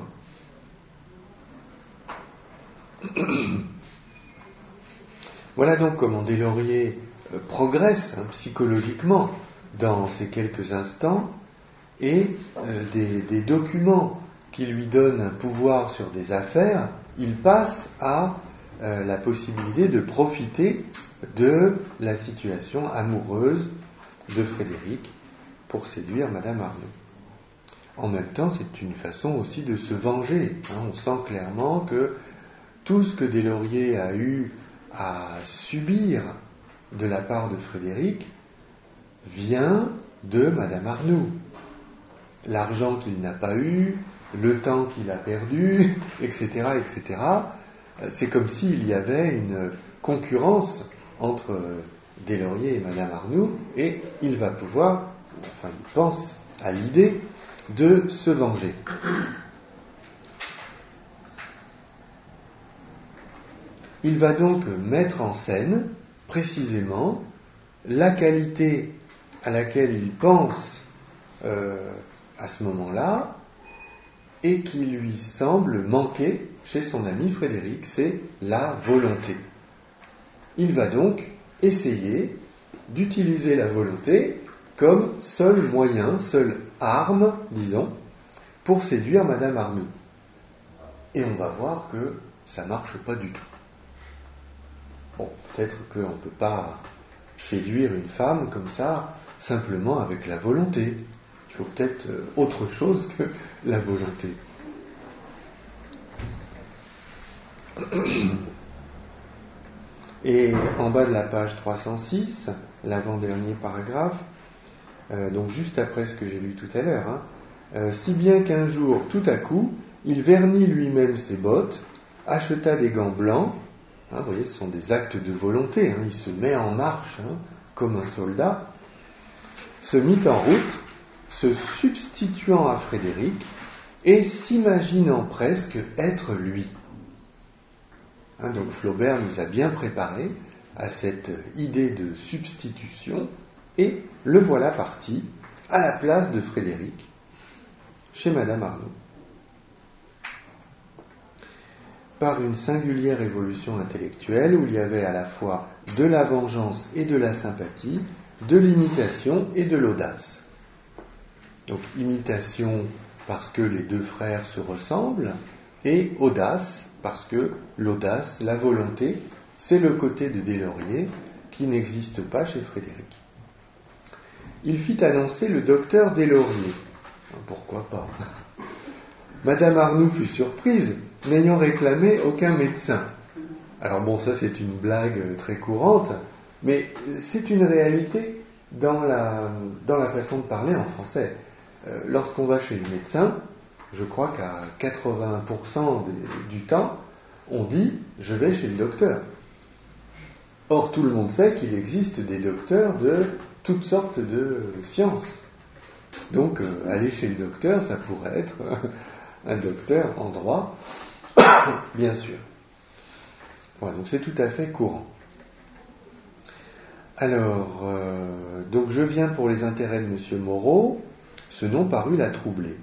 A: Voilà donc comment Deslauriers progresse hein, psychologiquement dans ces quelques instants, et euh, des, des documents qui lui donnent un pouvoir sur des affaires, il passe à euh, la possibilité de profiter de la situation amoureuse de Frédéric pour séduire Madame Arnoux. En même temps, c'est une façon aussi de se venger. Hein. On sent clairement que tout ce que Deslauriers a eu à subir de la part de Frédéric vient de Madame Arnoux. L'argent qu'il n'a pas eu, le temps qu'il a perdu, et cetera, et cetera. c'est comme s'il y avait une concurrence entre Deslauriers et Madame Arnoux, et il va pouvoir, enfin il pense à l'idée de se venger. Il va donc mettre en scène précisément la qualité à laquelle il pense euh, à ce moment-là et qui lui semble manquer chez son ami Frédéric, c'est la volonté. Il va donc essayer d'utiliser la volonté comme seul moyen, seule arme, disons, pour séduire Madame Arnoux. Et on va voir que ça ne marche pas du tout. Bon, peut-être qu'on ne peut pas séduire une femme comme ça, simplement avec la volonté. Il faut peut-être autre chose que la volonté. Et en bas de la page trois cent six, l'avant-dernier paragraphe, euh, donc juste après ce que j'ai lu tout à l'heure, hein, euh, si bien qu'un jour, tout à coup, il vernit lui-même ses bottes, acheta des gants blancs, hein, vous voyez, ce sont des actes de volonté, hein, il se met en marche, hein, comme un soldat, se mit en route, se substituant à Frédéric, et s'imaginant presque être lui. Hein, donc Flaubert nous a bien préparé à cette idée de substitution, et le voilà parti à la place de Frédéric, chez Madame Arnoux. Par une singulière évolution intellectuelle où il y avait à la fois de la vengeance et de la sympathie, de l'imitation et de l'audace. Donc imitation parce que les deux frères se ressemblent, et audace parce que l'audace, la volonté, c'est le côté de Deslauriers qui n'existe pas chez Frédéric. Il fit annoncer le docteur Deslauriers. Pourquoi pas ? Madame Arnoux fut surprise, n'ayant réclamé aucun médecin. Alors bon, ça c'est une blague très courante, mais c'est une réalité dans la, dans la façon de parler en français. Euh, lorsqu'on va chez le médecin, je crois qu'à quatre-vingts pour cent des, du temps, on dit « je vais chez le docteur ». Or, tout le monde sait qu'il existe des docteurs de toutes sortes de sciences. Donc, euh, aller chez le docteur, ça pourrait être un docteur en droit, bien sûr. Voilà, donc c'est tout à fait courant. Alors, euh, donc je viens pour les intérêts de Monsieur Moreau, ce nom parut la troubler.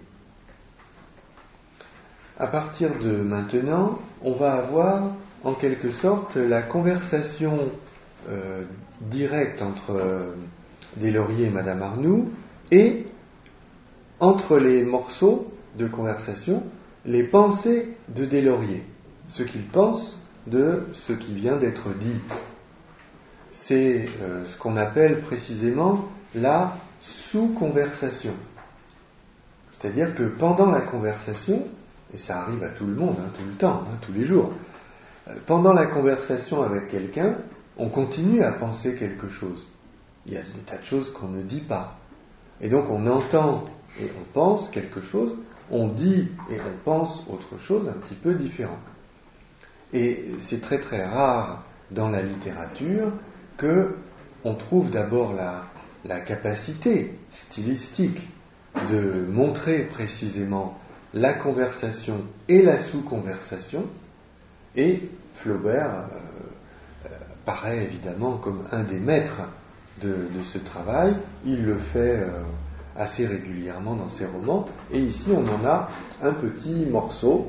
A: À partir de maintenant, on va avoir en quelque sorte la conversation euh, directe entre euh, Deslauriers et Madame Arnoux, et entre les morceaux de conversation, les pensées de Deslauriers, ce qu'il pense de ce qui vient d'être dit. C'est euh, ce qu'on appelle précisément la sous-conversation. C'est-à-dire que pendant la conversation, et ça arrive à tout le monde, hein, tout le temps, hein, tous les jours, euh, pendant la conversation avec quelqu'un, on continue à penser quelque chose. Il y a des tas de choses qu'on ne dit pas. Et donc on entend et on pense quelque chose, on dit et on pense autre chose un petit peu différent. Et c'est très très rare dans la littérature que on trouve d'abord la, la capacité stylistique de montrer précisément la conversation et la sous-conversation, et Flaubert euh, euh, paraît évidemment comme un des maîtres de, de ce travail. Il le fait euh, assez régulièrement dans ses romans, et ici on en a un petit morceau,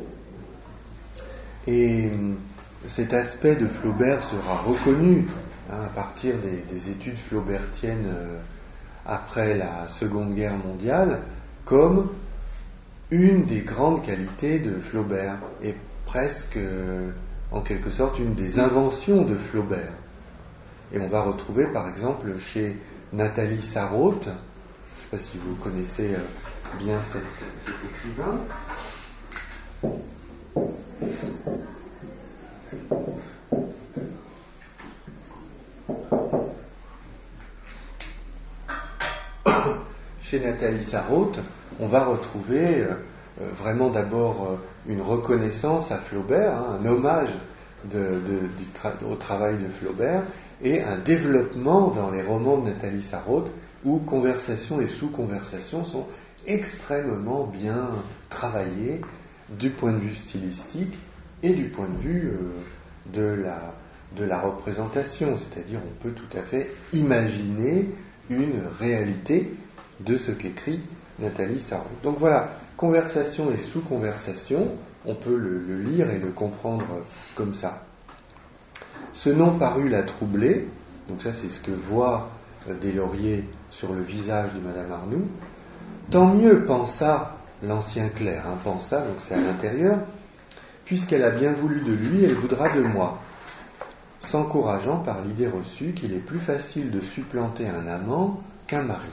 A: et cet aspect de Flaubert sera reconnu hein, à partir des, des études flaubertiennes euh, après la Seconde Guerre mondiale comme une des grandes qualités de Flaubert, et presque euh, en quelque sorte une des inventions de Flaubert. Et on va retrouver par exemple chez Nathalie Sarraute, je ne sais pas si vous connaissez euh, bien cet, cet écrivain, chez Nathalie Sarraute, on va retrouver euh, vraiment d'abord euh, une reconnaissance à Flaubert, hein, un hommage de, de, du tra- au travail de Flaubert et un développement dans les romans de Nathalie Sarraute où conversation et sous-conversation sont extrêmement bien travaillés du point de vue stylistique et du point de vue euh, de, la, de la représentation, c'est-à-dire on peut tout à fait imaginer une réalité de ce qu'écrit Nathalie Sarraute. Donc voilà, conversation et sous-conversation, on peut le, le lire et le comprendre comme ça. Ce nom parut la troubler, donc ça c'est ce que voit euh, Deslauriers sur le visage de Madame Arnould. Tant mieux, pensa l'ancien clerc, hein, pensa, donc c'est à l'intérieur, puisqu'elle a bien voulu de lui, elle voudra de moi, s'encourageant par l'idée reçue qu'il est plus facile de supplanter un amant qu'un mari.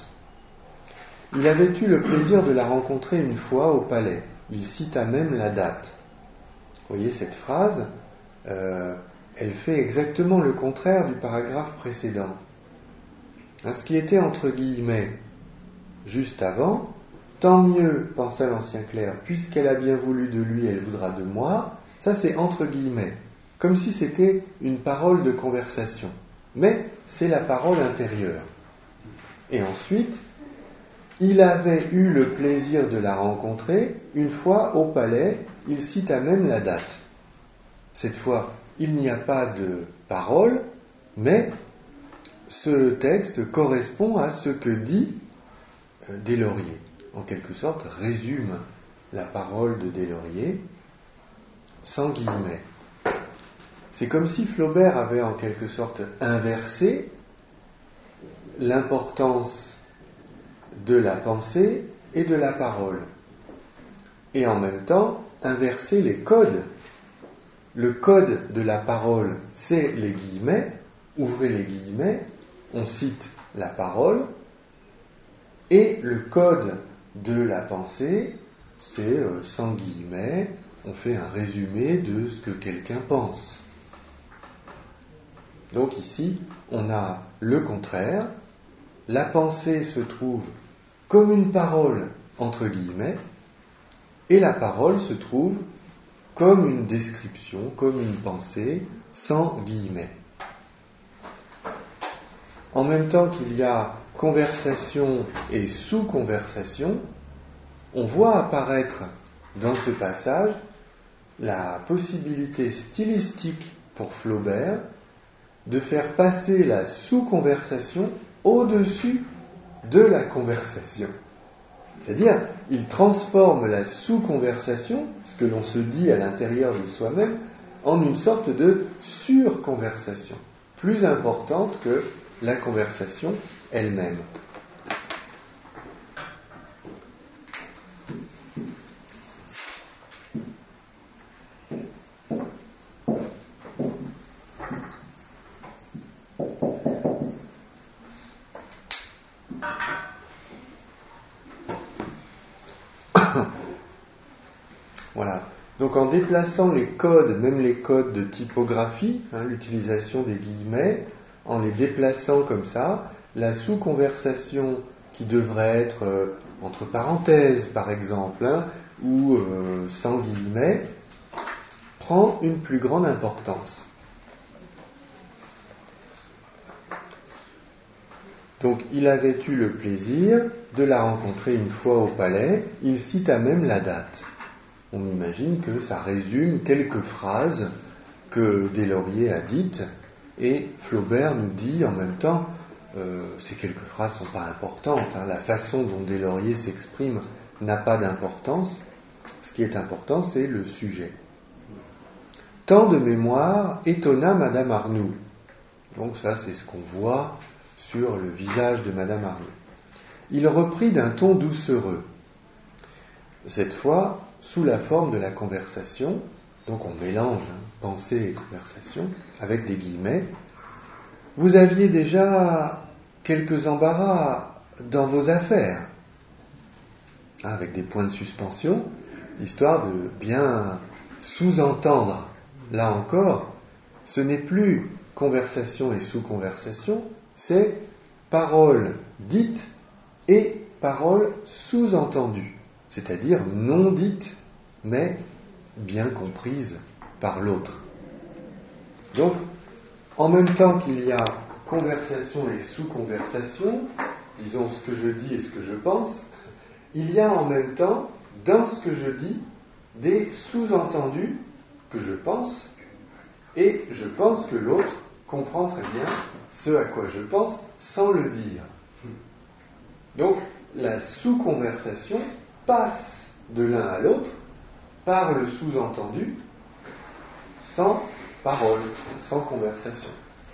A: Il avait eu le plaisir de la rencontrer une fois au palais. Il cita même la date. Vous voyez cette phrase, euh, elle fait exactement le contraire du paragraphe précédent. Hein, ce qui était entre guillemets juste avant, tant mieux, pensa l'ancien clerc, puisqu'elle a bien voulu de lui, elle voudra de moi, ça c'est entre guillemets, comme si c'était une parole de conversation. Mais c'est la parole intérieure. Et ensuite, il avait eu le plaisir de la rencontrer une fois au palais, il cita même la date. Cette fois, il n'y a pas de parole, mais ce texte correspond à ce que dit Deslauriers. En quelque sorte, résume la parole de Deslauriers sans guillemets. C'est comme si Flaubert avait en quelque sorte inversé l'importance de la pensée et de la parole, et en même temps inverser les codes. Le code de la parole, c'est les guillemets, ouvrez les guillemets, on cite la parole, et le code de la pensée, c'est euh, sans guillemets, on fait un résumé de ce que quelqu'un pense. Donc ici, on a le contraire, la pensée se trouve comme une parole entre guillemets, et la parole se trouve comme une description, comme une pensée, sans guillemets. En même temps qu'il y a conversation et sous-conversation, on voit apparaître dans ce passage la possibilité stylistique pour Flaubert de faire passer la sous-conversation au-dessus de la conversation. C'est-à-dire, il transforme la sous-conversation, ce que l'on se dit à l'intérieur de soi-même, en une sorte de sur-conversation, plus importante que la conversation elle-même. Voilà. Donc en déplaçant les codes, même les codes de typographie, hein, l'utilisation des guillemets, en les déplaçant comme ça, la sous-conversation qui devrait être euh, entre parenthèses par exemple, hein, ou euh, sans guillemets, prend une plus grande importance. Donc il avait eu le plaisir de la rencontrer une fois au palais, il cita même la date. On imagine que ça résume quelques phrases que Deslauriers a dites, et Flaubert nous dit en même temps, euh, ces quelques phrases ne sont pas importantes, hein, la façon dont Deslauriers s'exprime n'a pas d'importance, ce qui est important c'est le sujet. Tant de mémoire étonna Madame Arnould. Donc ça c'est ce qu'on voit sur le visage de Madame Arnould. Il reprit d'un ton doucereux, cette fois sous la forme de la conversation, donc on mélange hein, pensée et conversation, avec des guillemets. Vous aviez déjà quelques embarras dans vos affaires, hein, avec des points de suspension, histoire de bien sous-entendre. Là encore, ce n'est plus conversation et sous-conversation, c'est parole dite et parole sous-entendue, c'est-à-dire non dite, mais bien comprise par l'autre. Donc, en même temps qu'il y a conversation et sous-conversation, disons ce que je dis et ce que je pense, il y a en même temps, dans ce que je dis, des sous-entendus que je pense, et je pense que l'autre comprend très bien ce à quoi je pense sans le dire. Donc, la sous-conversation passe de l'un à l'autre par le sous-entendu, sans parole, sans conversation.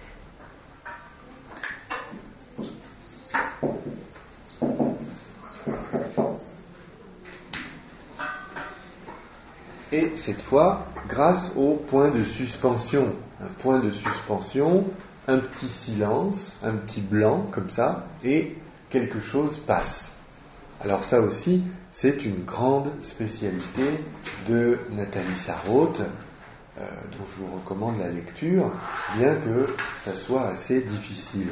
A: Et cette fois, grâce au point de suspension, un point de suspension, un petit silence, un petit blanc comme ça, et quelque chose passe. Alors ça aussi, c'est une grande spécialité de Nathalie Sarraute, euh, dont je vous recommande la lecture, bien que ça soit assez difficile.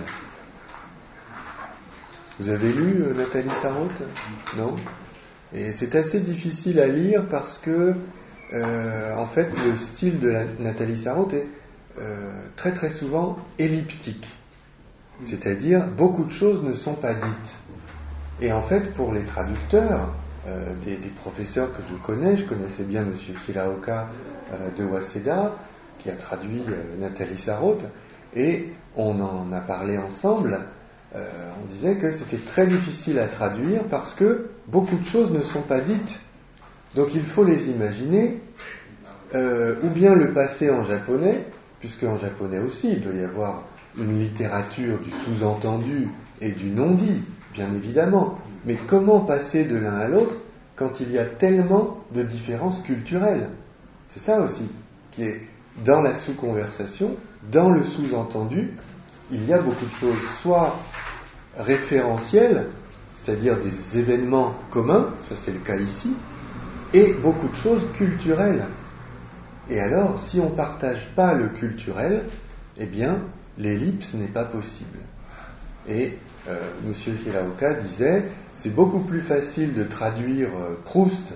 A: Vous avez lu euh, Nathalie Sarraute ? Non ? Et c'est assez difficile à lire parce que, euh, en fait, le style de la, Nathalie Sarraute est euh, très très souvent elliptique. C'est-à-dire, beaucoup de choses ne sont pas dites. Et en fait, pour les traducteurs, euh, des, des professeurs que je connais, je connaissais bien M. Hiraoka euh, de Waseda, qui a traduit euh, Nathalie Sarraute, et on en a parlé ensemble. Euh, on disait que c'était très difficile à traduire parce que beaucoup de choses ne sont pas dites. Donc il faut les imaginer, euh, ou bien le passer en japonais, puisque en japonais aussi il doit y avoir une littérature du sous-entendu et du non-dit, bien évidemment. Mais comment passer de l'un à l'autre quand il y a tellement de différences culturelles ? C'est ça aussi, qui est dans la sous-conversation, dans le sous-entendu, il y a beaucoup de choses, soit référentielles, c'est-à-dire des événements communs, ça c'est le cas ici, et beaucoup de choses culturelles. Et alors, si on ne partage pas le culturel, eh bien, l'ellipse n'est pas possible. Et euh, M. Hiraoka disait, c'est beaucoup plus facile de traduire euh, Proust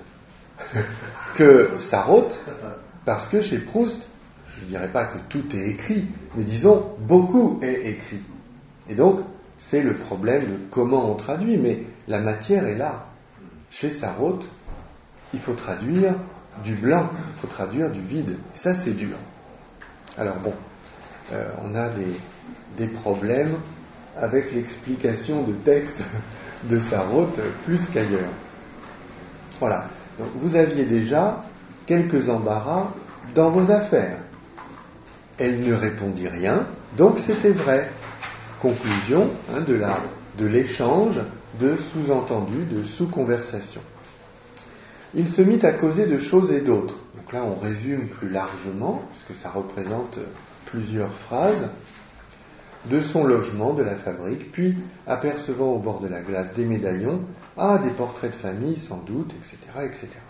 A: que Sarraute, parce que chez Proust, je ne dirais pas que tout est écrit, mais disons, beaucoup est écrit. Et donc, c'est le problème de comment on traduit, mais la matière est là. Chez Sarraute, il faut traduire du blanc, il faut traduire du vide. Et ça, c'est dur. Alors bon, euh, on a des, des problèmes avec l'explication de texte de Sarraute plus qu'ailleurs. Voilà. Donc, vous aviez déjà quelques embarras dans vos affaires. Elle ne répondit rien, donc c'était vrai. Conclusion hein, de, la, de l'échange de sous-entendus, de sous-conversation. Il se mit à causer de choses et d'autres. Donc là, on résume plus largement, puisque ça représente plusieurs phrases, de son logement, de la fabrique, puis apercevant au bord de la glace des médaillons, ah, des portraits de famille sans doute, et cetera, et cetera.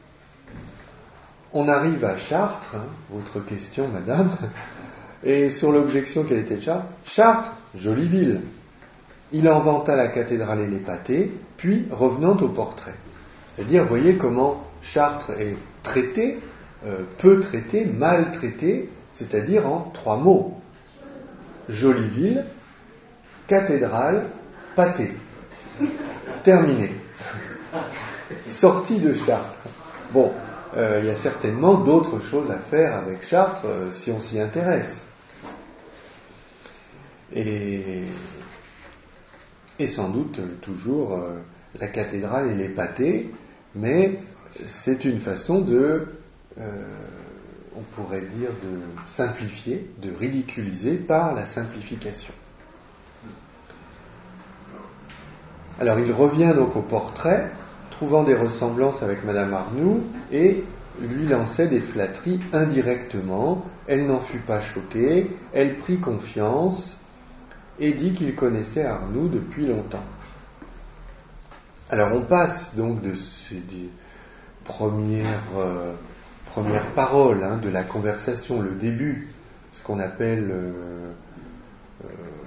A: On arrive à Chartres, hein, votre question, madame, et sur l'objection qu'elle était de Chartres, Chartres, jolie ville. Il en vanta la cathédrale et les pâtés, puis revenant au portrait. C'est-à-dire, voyez comment Chartres est traité, euh, peu traité, mal traité, c'est-à-dire en trois mots. Jolie ville, cathédrale, pâté. Terminé. Sortie de Chartres. Bon, euh, il y a certainement d'autres choses à faire avec Chartres euh, si on s'y intéresse. Et, et sans doute euh, toujours euh, la cathédrale et les pâtés, mais c'est une façon de, euh, on pourrait dire, de simplifier, de ridiculiser par la simplification. Alors il revient donc au portrait, trouvant des ressemblances avec Madame Arnoux, et lui lançait des flatteries indirectement. Elle n'en fut pas choquée, elle prit confiance et dit qu'il connaissait Arnoux depuis longtemps. Alors on passe donc de ces des premières, euh, premières paroles hein, de la conversation, le début, ce qu'on appelle euh, euh,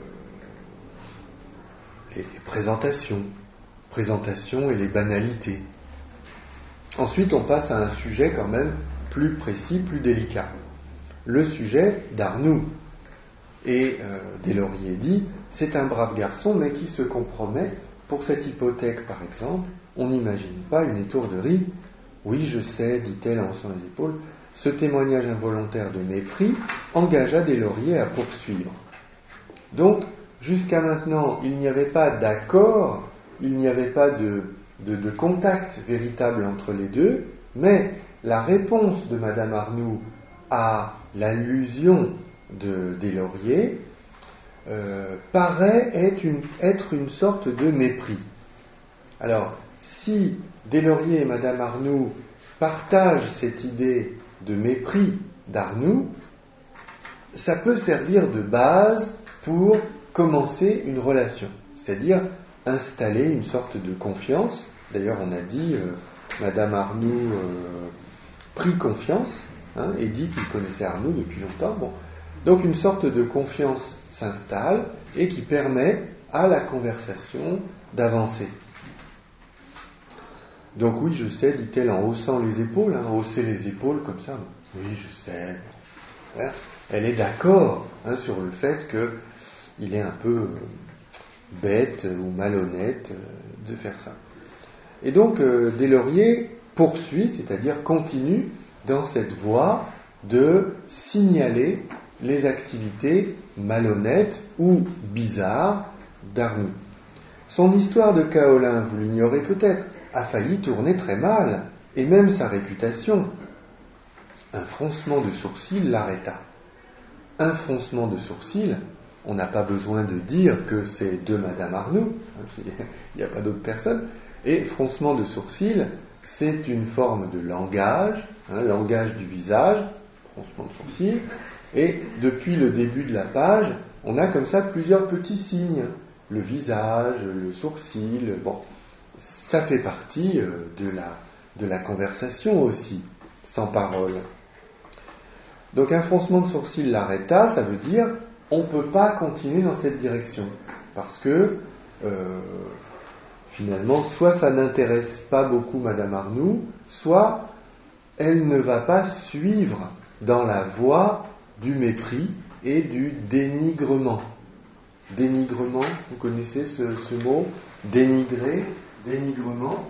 A: les, les présentations, présentations et les banalités. Ensuite on passe à un sujet quand même plus précis, plus délicat. le sujet d'Arnoux. Et euh, Deslauriers dit, c'est un brave garçon, mais qui se compromet. Pour cette hypothèque, par exemple, on n'imagine pas une étourderie. Oui, je sais, dit-elle en haussant les épaules. Ce témoignage involontaire de mépris engagea Deslauriers à poursuivre. Donc, jusqu'à maintenant, il n'y avait pas d'accord, il n'y avait pas de, de, de contact véritable entre les deux, mais la réponse de Madame Arnoux à l'allusion de Deslauriers euh, paraît être une, être une sorte de mépris. Alors, si Deslauriers et Madame Arnoux partagent cette idée de mépris d'Arnoux, ça peut servir de base pour commencer une relation, c'est-à-dire installer une sorte de confiance. D'ailleurs, on a dit, euh, Madame Arnoux euh, prit confiance, hein, et dit qu'il connaissait Arnoux depuis longtemps. Bon. Donc une sorte de confiance s'installe et qui permet à la conversation d'avancer. Donc oui, je sais, dit-elle en haussant les épaules, hein, hausser les épaules comme ça. Oui, je sais. Voilà. Elle est d'accord, hein, sur le fait qu'il est un peu bête ou malhonnête de faire ça. Et donc euh, Deslauriers poursuit, c'est-à-dire continue dans cette voie de signaler les activités malhonnêtes ou bizarres d'Arnoux. Son histoire de kaolin, vous l'ignorez peut-être, a failli tourner très mal, et même sa réputation. Un froncement de sourcils l'arrêta. Un froncement de sourcils, on n'a pas besoin de dire que c'est de Madame Arnoux, il n'y a pas d'autre personne, et froncement de sourcils, c'est une forme de langage, hein, langage du visage, froncement de sourcils, et depuis le début de la page, on a comme ça plusieurs petits signes, le visage, le sourcil, bon, ça fait partie de la, de la conversation aussi, sans parole. Donc un froncement de sourcils l'arrêta, ça veut dire on ne peut pas continuer dans cette direction, parce que euh, finalement, soit ça n'intéresse pas beaucoup Madame Arnoux, soit elle ne va pas suivre dans la voie du mépris et du dénigrement. Dénigrement, vous connaissez ce, ce mot ? Dénigrer, dénigrement.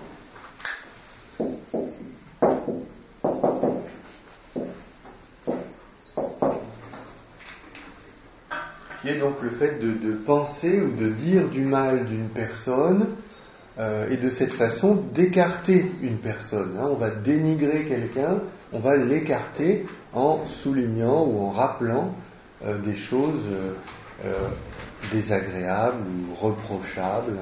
A: Qui est donc le fait de, de penser ou de dire du mal d'une personne euh, et de cette façon d'écarter une personne. Hein. On va dénigrer quelqu'un, on va l'écarter en soulignant ou en rappelant euh, des choses euh, euh, désagréables ou reprochables.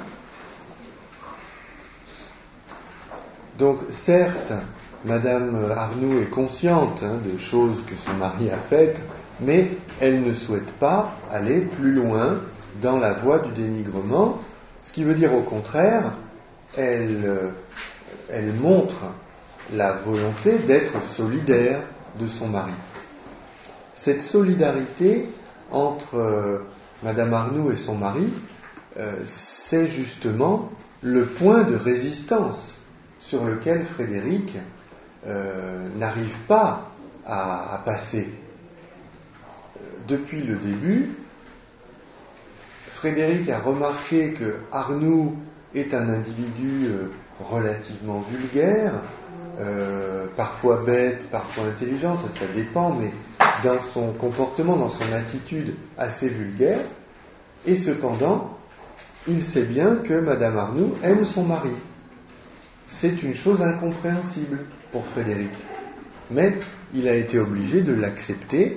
A: Donc certes, Madame Arnoux est consciente, hein, de choses que son mari a faites, mais elle ne souhaite pas aller plus loin dans la voie du dénigrement, ce qui veut dire au contraire, elle, elle montre la volonté d'être solidaire de son mari. Cette solidarité entre euh, Madame Arnoux et son mari, euh, c'est justement le point de résistance sur lequel Frédéric euh, n'arrive pas à, à passer. Depuis le début, Frédéric a remarqué que Arnoux est un individu euh, relativement vulgaire, euh, parfois bête, parfois intelligent, ça, ça dépend, mais dans son comportement, dans son attitude assez vulgaire, et cependant, il sait bien que Madame Arnoux aime son mari. C'est une chose incompréhensible pour Frédéric, mais il a été obligé de l'accepter,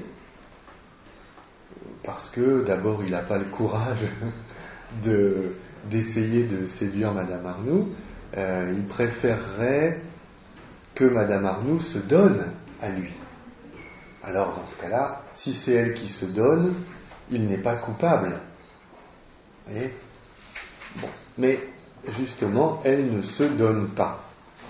A: parce que d'abord il n'a pas le courage de, d'essayer de séduire Madame Arnoux, euh, il préférerait que Madame Arnoux se donne à lui. Alors dans ce cas-là, si c'est elle qui se donne, il n'est pas coupable. Vous voyez ? Bon. Mais justement, elle ne se donne pas.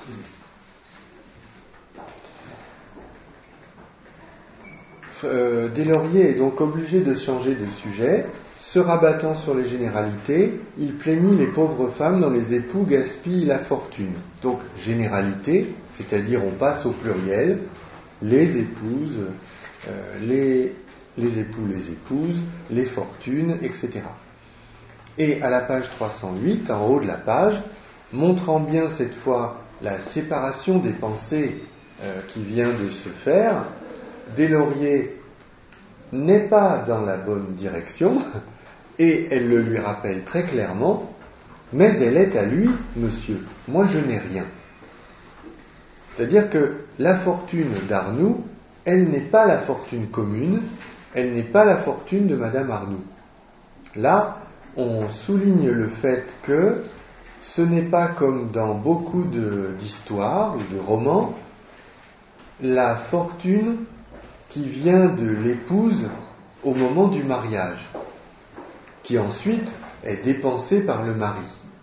A: Euh, Deslauriers est donc obligé de changer de sujet. Se rabattant sur les généralités, il plaignit les pauvres femmes dont les époux gaspillent la fortune. Donc généralité, c'est-à-dire on passe au pluriel, les épouses euh, les, les époux, les épouses, les fortunes, et cetera. Et à la page trois cent huit, en haut de la page, montrant bien cette fois la séparation des pensées euh, qui vient de se faire, Deslauriers n'est pas dans la bonne direction, et elle le lui rappelle très clairement, mais elle est à lui, monsieur, moi je n'ai rien. C'est-à-dire que la fortune d'Arnoux, elle n'est pas la fortune commune, elle n'est pas la fortune de Madame Arnoux. Là, on souligne le fait que ce n'est pas comme dans beaucoup de, d'histoires ou de romans, la fortune qui vient de l'épouse au moment du mariage, qui ensuite est dépensée par le mari.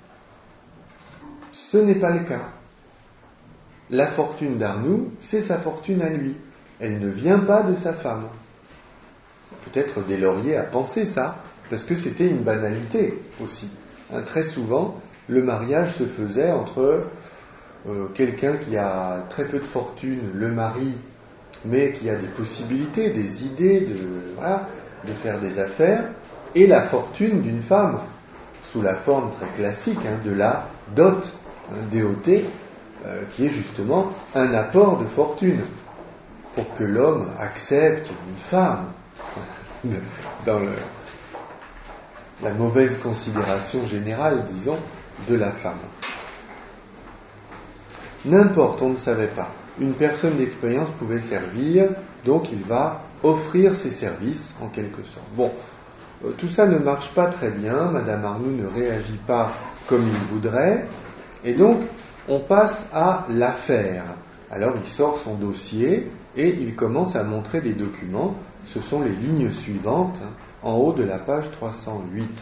A: Ce n'est pas le cas. La fortune d'Arnoux, c'est sa fortune à lui. Elle ne vient pas de sa femme. Peut-être Deslauriers a pensé ça, parce que c'était une banalité aussi. Hein, très souvent, le mariage se faisait entre euh, quelqu'un qui a très peu de fortune, le mari, mais qui a des possibilités, des idées, de, voilà, de faire des affaires, et la fortune d'une femme, sous la forme très classique hein, de la dot, hein, D O T, euh, qui est justement un apport de fortune, pour que l'homme accepte une femme, dans le, la mauvaise considération générale, disons, de la femme. N'importe, on ne savait pas. Une personne d'expérience pouvait servir, donc il va offrir ses services en quelque sorte. Bon, euh, tout ça ne marche pas très bien, Madame Arnoux ne réagit pas comme il voudrait, et donc on passe à l'affaire. Alors il sort son dossier et il commence à montrer des documents, ce sont les lignes suivantes, hein, en haut de la page trois cent huit.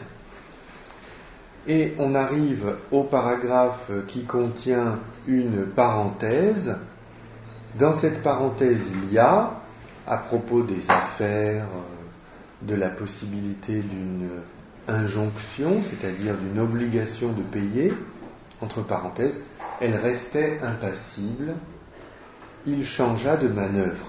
A: Et on arrive au paragraphe qui contient une parenthèse. Dans cette parenthèse, il y a, à propos des affaires, de la possibilité d'une injonction, c'est-à-dire d'une obligation de payer, entre parenthèses, elle restait impassible, il changea de manœuvre.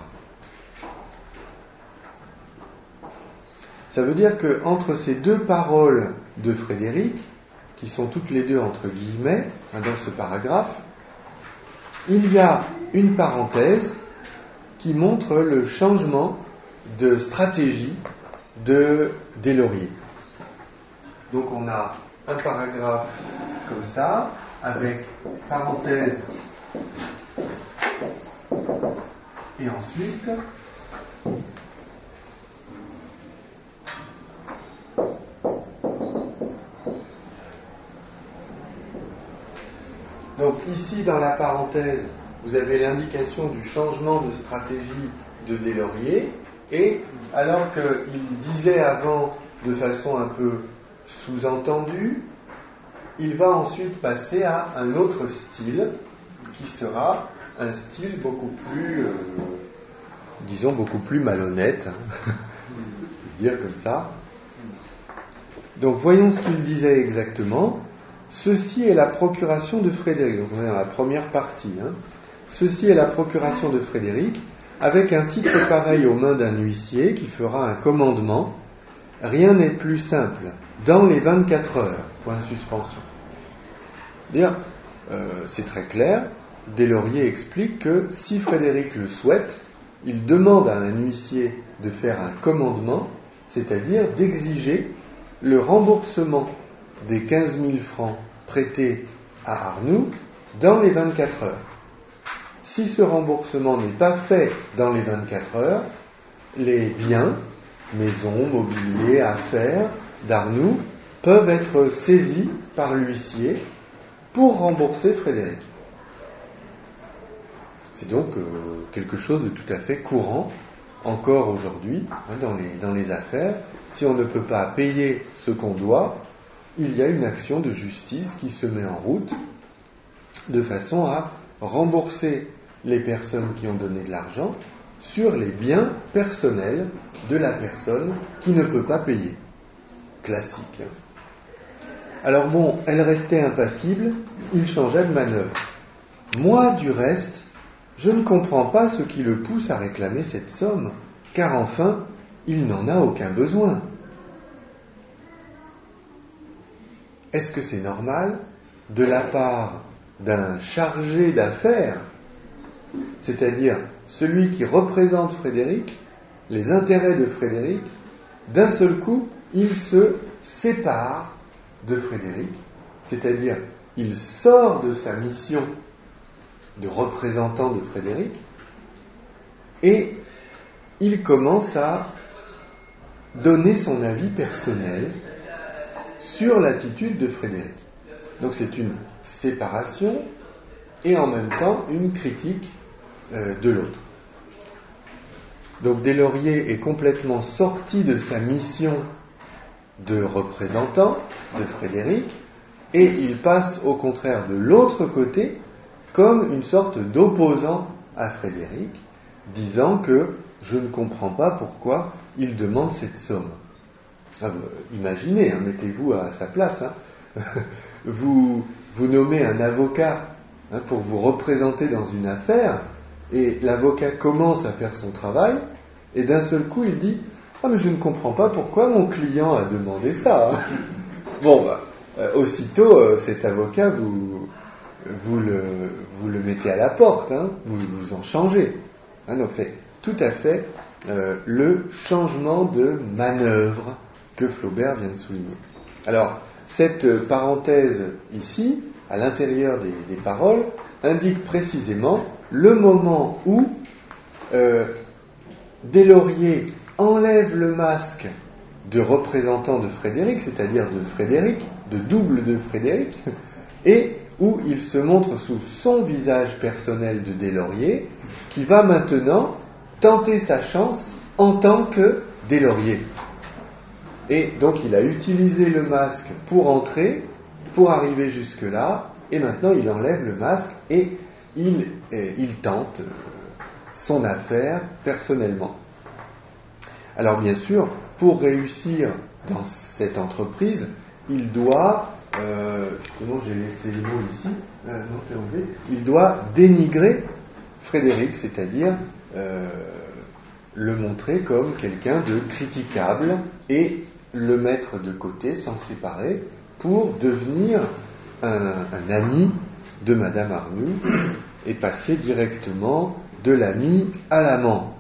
A: Ça veut dire qu'entre ces deux paroles de Frédéric, qui sont toutes les deux entre guillemets, hein, dans ce paragraphe, il y a une parenthèse qui montre le changement de stratégie de Deslauriers. Donc on a un paragraphe comme ça, avec parenthèse, et ensuite donc ici dans la parenthèse vous avez l'indication du changement de stratégie de Deslauriers, et alors qu'il disait avant de façon un peu sous-entendue, il va ensuite passer à un autre style qui sera un style beaucoup plus, euh, disons, beaucoup plus malhonnête, hein, je vais dire comme ça. Donc voyons ce qu'il disait exactement. Ceci est la procuration de Frédéric. Donc on est dans la première partie. Hein. Ceci est la procuration de Frédéric, avec un titre pareil aux mains d'un huissier qui fera un commandement. Rien n'est plus simple. Dans les vingt-quatre heures. Point de suspension. Bien, euh, c'est très clair. Deslauriers explique que si Frédéric le souhaite, il demande à un huissier de faire un commandement, c'est-à-dire d'exiger le remboursement des quinze mille francs prêtés à Arnoux dans les vingt-quatre heures. Si ce remboursement n'est pas fait dans les vingt-quatre heures, les biens, maisons, mobilier, affaires d'Arnoux peuvent être saisis par l'huissier pour rembourser Frédéric. C'est donc euh, quelque chose de tout à fait courant encore aujourd'hui hein, dans, les, dans les affaires. Si on ne peut pas payer ce qu'on doit, il y a une action de justice qui se met en route de façon à rembourser les personnes qui ont donné de l'argent sur les biens personnels de la personne qui ne peut pas payer. Classique. Alors bon, elle restait impassible, il changea de manœuvre. Moi, du reste, je ne comprends pas ce qui le pousse à réclamer cette somme. car enfin, il n'en a aucun besoin. Est-ce que c'est normal de la part d'un chargé d'affaires, c'est-à-dire celui qui représente Frédéric, les intérêts de Frédéric, d'un seul coup, il se sépare de Frédéric, c'est-à-dire il sort de sa mission de représentant de Frédéric et il commence à donner son avis personnel sur l'attitude de Frédéric. Donc c'est une séparation et en même temps une critique euh, de l'autre. Donc Deslauriers est complètement sorti de sa mission de représentant de Frédéric et il passe au contraire de l'autre côté comme une sorte d'opposant à Frédéric, disant que je ne comprends pas pourquoi il demande cette somme. Ah, imaginez, hein, mettez-vous à sa place. Hein. vous, vous nommez un avocat hein, pour vous représenter dans une affaire, et l'avocat commence à faire son travail, et d'un seul coup il dit « Ah mais je ne comprends pas pourquoi mon client a demandé ça. » Bon, bah, euh, aussitôt euh, cet avocat, vous, vous, le, vous le mettez à la porte, hein, vous, vous en changez. Hein, donc c'est tout à fait euh, le changement de manœuvre que Flaubert vient de souligner. Alors, cette parenthèse ici, à l'intérieur des, des paroles, indique précisément le moment où euh, Deslauriers enlève le masque de représentant de Frédéric, c'est-à-dire de Frédéric, de double de Frédéric, et où il se montre sous son visage personnel de Deslauriers, qui va maintenant tenter sa chance en tant que Deslauriers. Et donc il a utilisé le masque pour entrer, pour arriver jusque-là, et maintenant il enlève le masque et il, et il tente son affaire personnellement. Alors bien sûr, pour réussir dans cette entreprise, il doit, euh, comment j'ai laissé le mot ici, euh, non, c'est enlevé, il doit dénigrer Frédéric, c'est-à-dire euh, le montrer comme quelqu'un de critiquable et le mettre de côté, s'en séparer, pour devenir un, un ami de Madame Arnoux et passer directement de l'ami à l'amant.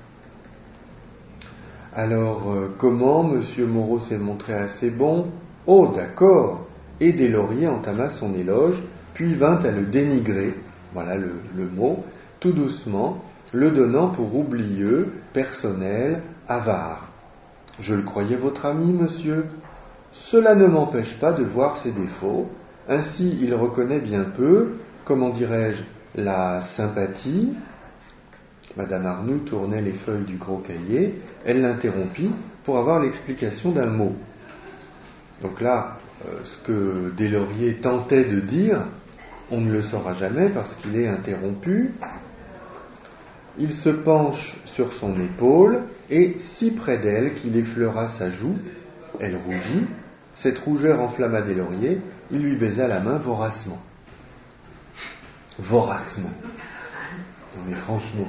A: Alors, euh, comment Monsieur Moreau s'est montré assez bon ? Oh, d'accord. Et Deslauriers entama son éloge, puis vint à le dénigrer, voilà le, le mot, tout doucement, le donnant pour oublieux, personnel, avare. Je le croyais votre ami, monsieur. Cela ne m'empêche pas de voir ses défauts. Ainsi, il reconnaît bien peu, comment dirais-je, la sympathie. Madame Arnoux tournait les feuilles du gros cahier. Elle l'interrompit pour avoir l'explication d'un mot. Donc là, euh, ce que Deslauriers tentait de dire, on ne le saura jamais parce qu'il est interrompu. Il se penche sur son épaule et, si près d'elle qu'il effleura sa joue, elle rougit. Cette rougeur enflamma Deslauriers. Il lui baisa la main voracement. Voracement. Non mais franchement.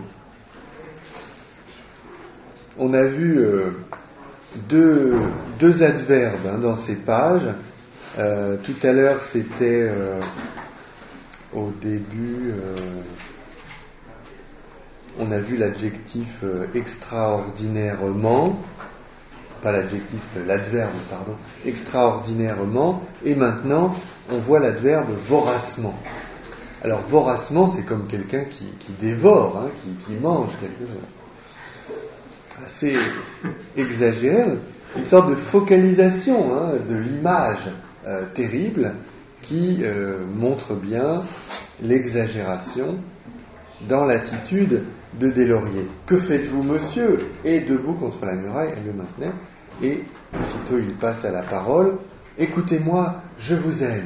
A: On a vu euh, deux, deux adverbes hein, dans ces pages. Euh, tout à l'heure, c'était euh, au début, euh, on a vu l'adjectif euh, extraordinairement, pas l'adjectif, l'adverbe, pardon, extraordinairement, et maintenant, on voit l'adverbe voracement. Alors, voracement, c'est comme quelqu'un qui, qui dévore, hein, qui, qui mange quelque chose. Assez exagéré, une sorte de focalisation hein, de l'image euh, terrible qui euh, montre bien l'exagération dans l'attitude de Deslauriers. Que faites-vous, monsieur ? Et debout contre la muraille, elle le maintenait, et aussitôt il passe à la parole. Écoutez-moi, je vous aime.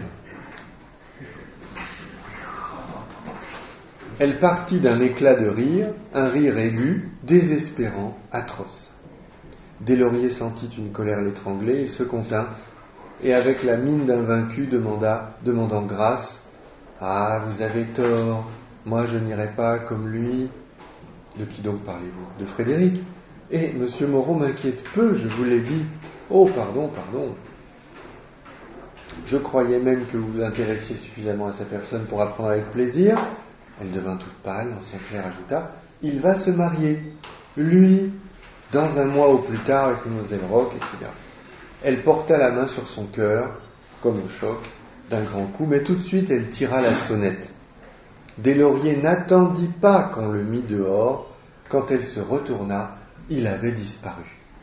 A: Elle partit d'un éclat de rire, un rire aigu, désespérant, atroce. Deslauriers sentit une colère l'étrangler, il se contint, et avec la mine d'un vaincu demanda, demandant grâce, « Ah, vous avez tort, moi je n'irai pas comme lui. » De qui donc parlez-vous ? De Frédéric ? Et Monsieur Moreau m'inquiète peu, je vous l'ai dit. Oh, pardon, pardon. Je croyais même que vous vous intéressiez suffisamment à sa personne pour apprendre avec plaisir. Elle devint toute pâle, l'ancien clerc ajouta, il va se marier, lui, dans un mois au plus tard avec Mademoiselle Roque, et cetera. Elle porta la main sur son cœur, comme au choc, d'un grand coup, mais tout de suite elle tira la sonnette. Deslauriers n'attendit pas qu'on le mît dehors. Quand elle se retourna, il avait disparu.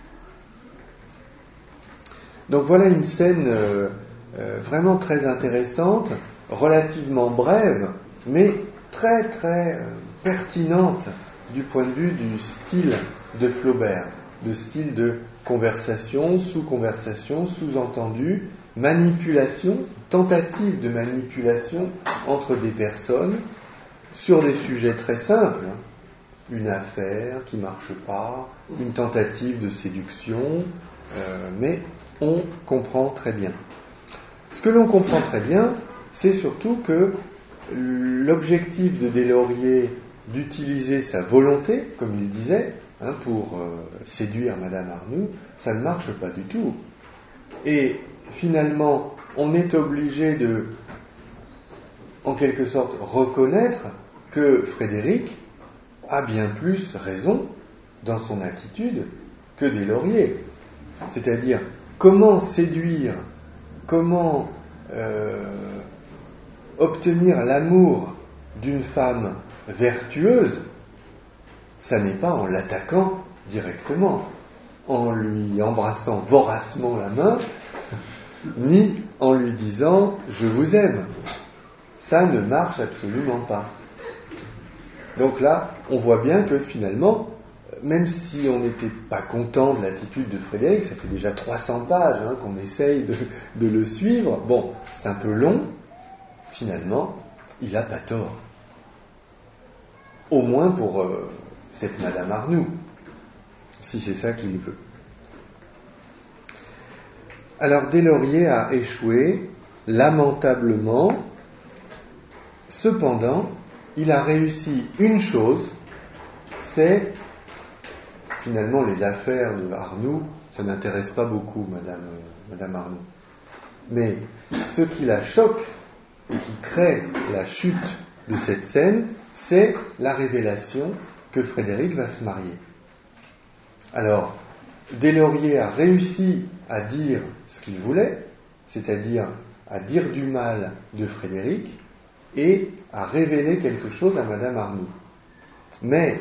A: Donc voilà une scène euh, euh, vraiment très intéressante, relativement brève, mais très très euh, pertinente du point de vue du style de Flaubert, de style de conversation, sous-conversation, sous-entendu, manipulation, tentative de manipulation entre des personnes sur des sujets très simples, hein. Une affaire qui ne marche pas, une tentative de séduction, euh, mais on comprend très bien. Ce que l'on comprend très bien, c'est surtout que l'objectif de Deslauriers d'utiliser sa volonté, comme il disait, hein, pour euh, séduire Madame Arnoux, ça ne marche pas du tout. Et finalement, on est obligé de, en quelque sorte, reconnaître que Frédéric a bien plus raison dans son attitude que Deslauriers. C'est-à-dire, comment séduire, comment euh, obtenir l'amour d'une femme vertueuse, ça n'est pas en l'attaquant directement, en lui embrassant voracement la main, ni en lui disant « je vous aime ». Ça ne marche absolument pas. Donc là, on voit bien que finalement, même si on n'était pas content de l'attitude de Frédéric, ça fait déjà trois cents pages hein, qu'on essaye de, de le suivre, bon, c'est un peu long, finalement, il n'a pas tort. Au moins pour euh, cette Madame Arnoux, si c'est ça qu'il veut. Alors Deslauriers a échoué, lamentablement. Cependant, il a réussi une chose, c'est, finalement, les affaires de Arnoux, ça n'intéresse pas beaucoup Madame, euh, Madame Arnoux. Mais ce qui la choque et qui crée la chute de cette scène, c'est la révélation que Frédéric va se marier. Alors, Deslauriers a réussi à dire ce qu'il voulait, c'est-à-dire à dire du mal de Frédéric et à révéler quelque chose à Madame Arnoux. Mais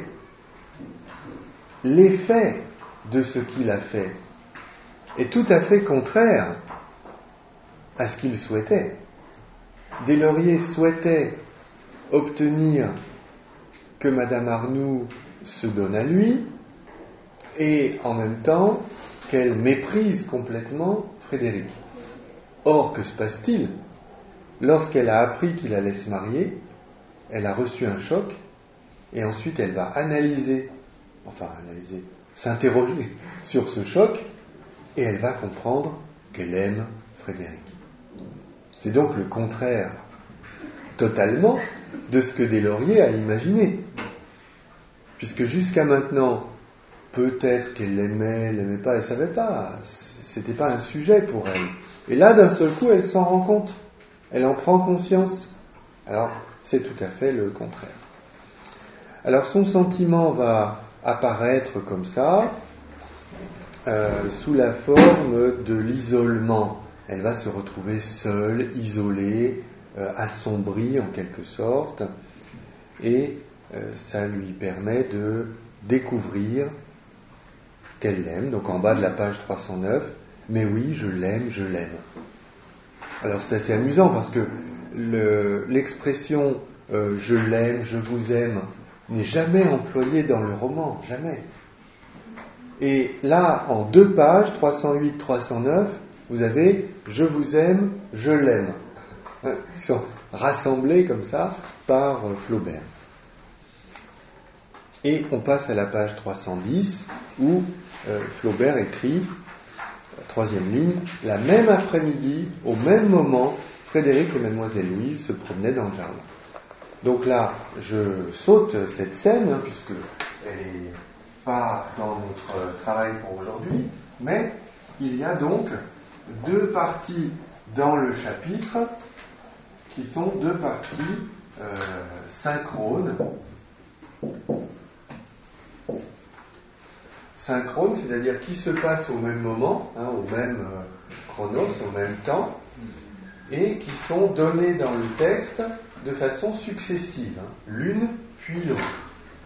A: l'effet de ce qu'il a fait est tout à fait contraire à ce qu'il souhaitait. Deslauriers souhaitait obtenir que Madame Arnoux se donne à lui et en même temps qu'elle méprise complètement Frédéric. Or, que se passe-t-il ? Lorsqu'elle a appris qu'il allait se marier, elle a reçu un choc et ensuite elle va analyser, enfin analyser, s'interroger sur ce choc et elle va comprendre qu'elle aime Frédéric. C'est donc le contraire totalement de ce que Deslauriers a imaginé. Puisque jusqu'à maintenant, peut-être qu'elle l'aimait, elle l'aimait pas, elle savait pas, c'était pas un sujet pour elle. Et là, d'un seul coup, elle s'en rend compte, elle en prend conscience. Alors, c'est tout à fait le contraire. Alors, son sentiment va apparaître comme ça, euh, sous la forme de l'isolement. Elle va se retrouver seule, isolée, euh, assombrie en quelque sorte, et euh, ça lui permet de découvrir qu'elle l'aime. Donc en bas de la page trois cent neuf, mais oui, je l'aime, je l'aime. Alors c'est assez amusant parce que le, l'expression euh, je l'aime, je vous aime n'est jamais employée dans le roman, jamais. Et là, en deux pages, trois cent huit, trois cent neuf, vous avez je vous aime, je l'aime. Ils sont rassemblés comme ça par Flaubert. Et on passe à la page trois cent dix où euh, Flaubert écrit, troisième ligne, la même après-midi, au même moment, Frédéric et Mademoiselle Louise se promenaient dans le jardin. Donc là, je saute cette scène, hein, puisque elle est pas dans notre travail pour aujourd'hui, mais il y a donc deux parties dans le chapitre qui sont deux parties euh, synchrones. Synchrones, c'est-à-dire qui se passent au même moment, hein, au même euh, chronos, au même temps, et qui sont données dans le texte de façon successive, hein, l'une puis l'autre.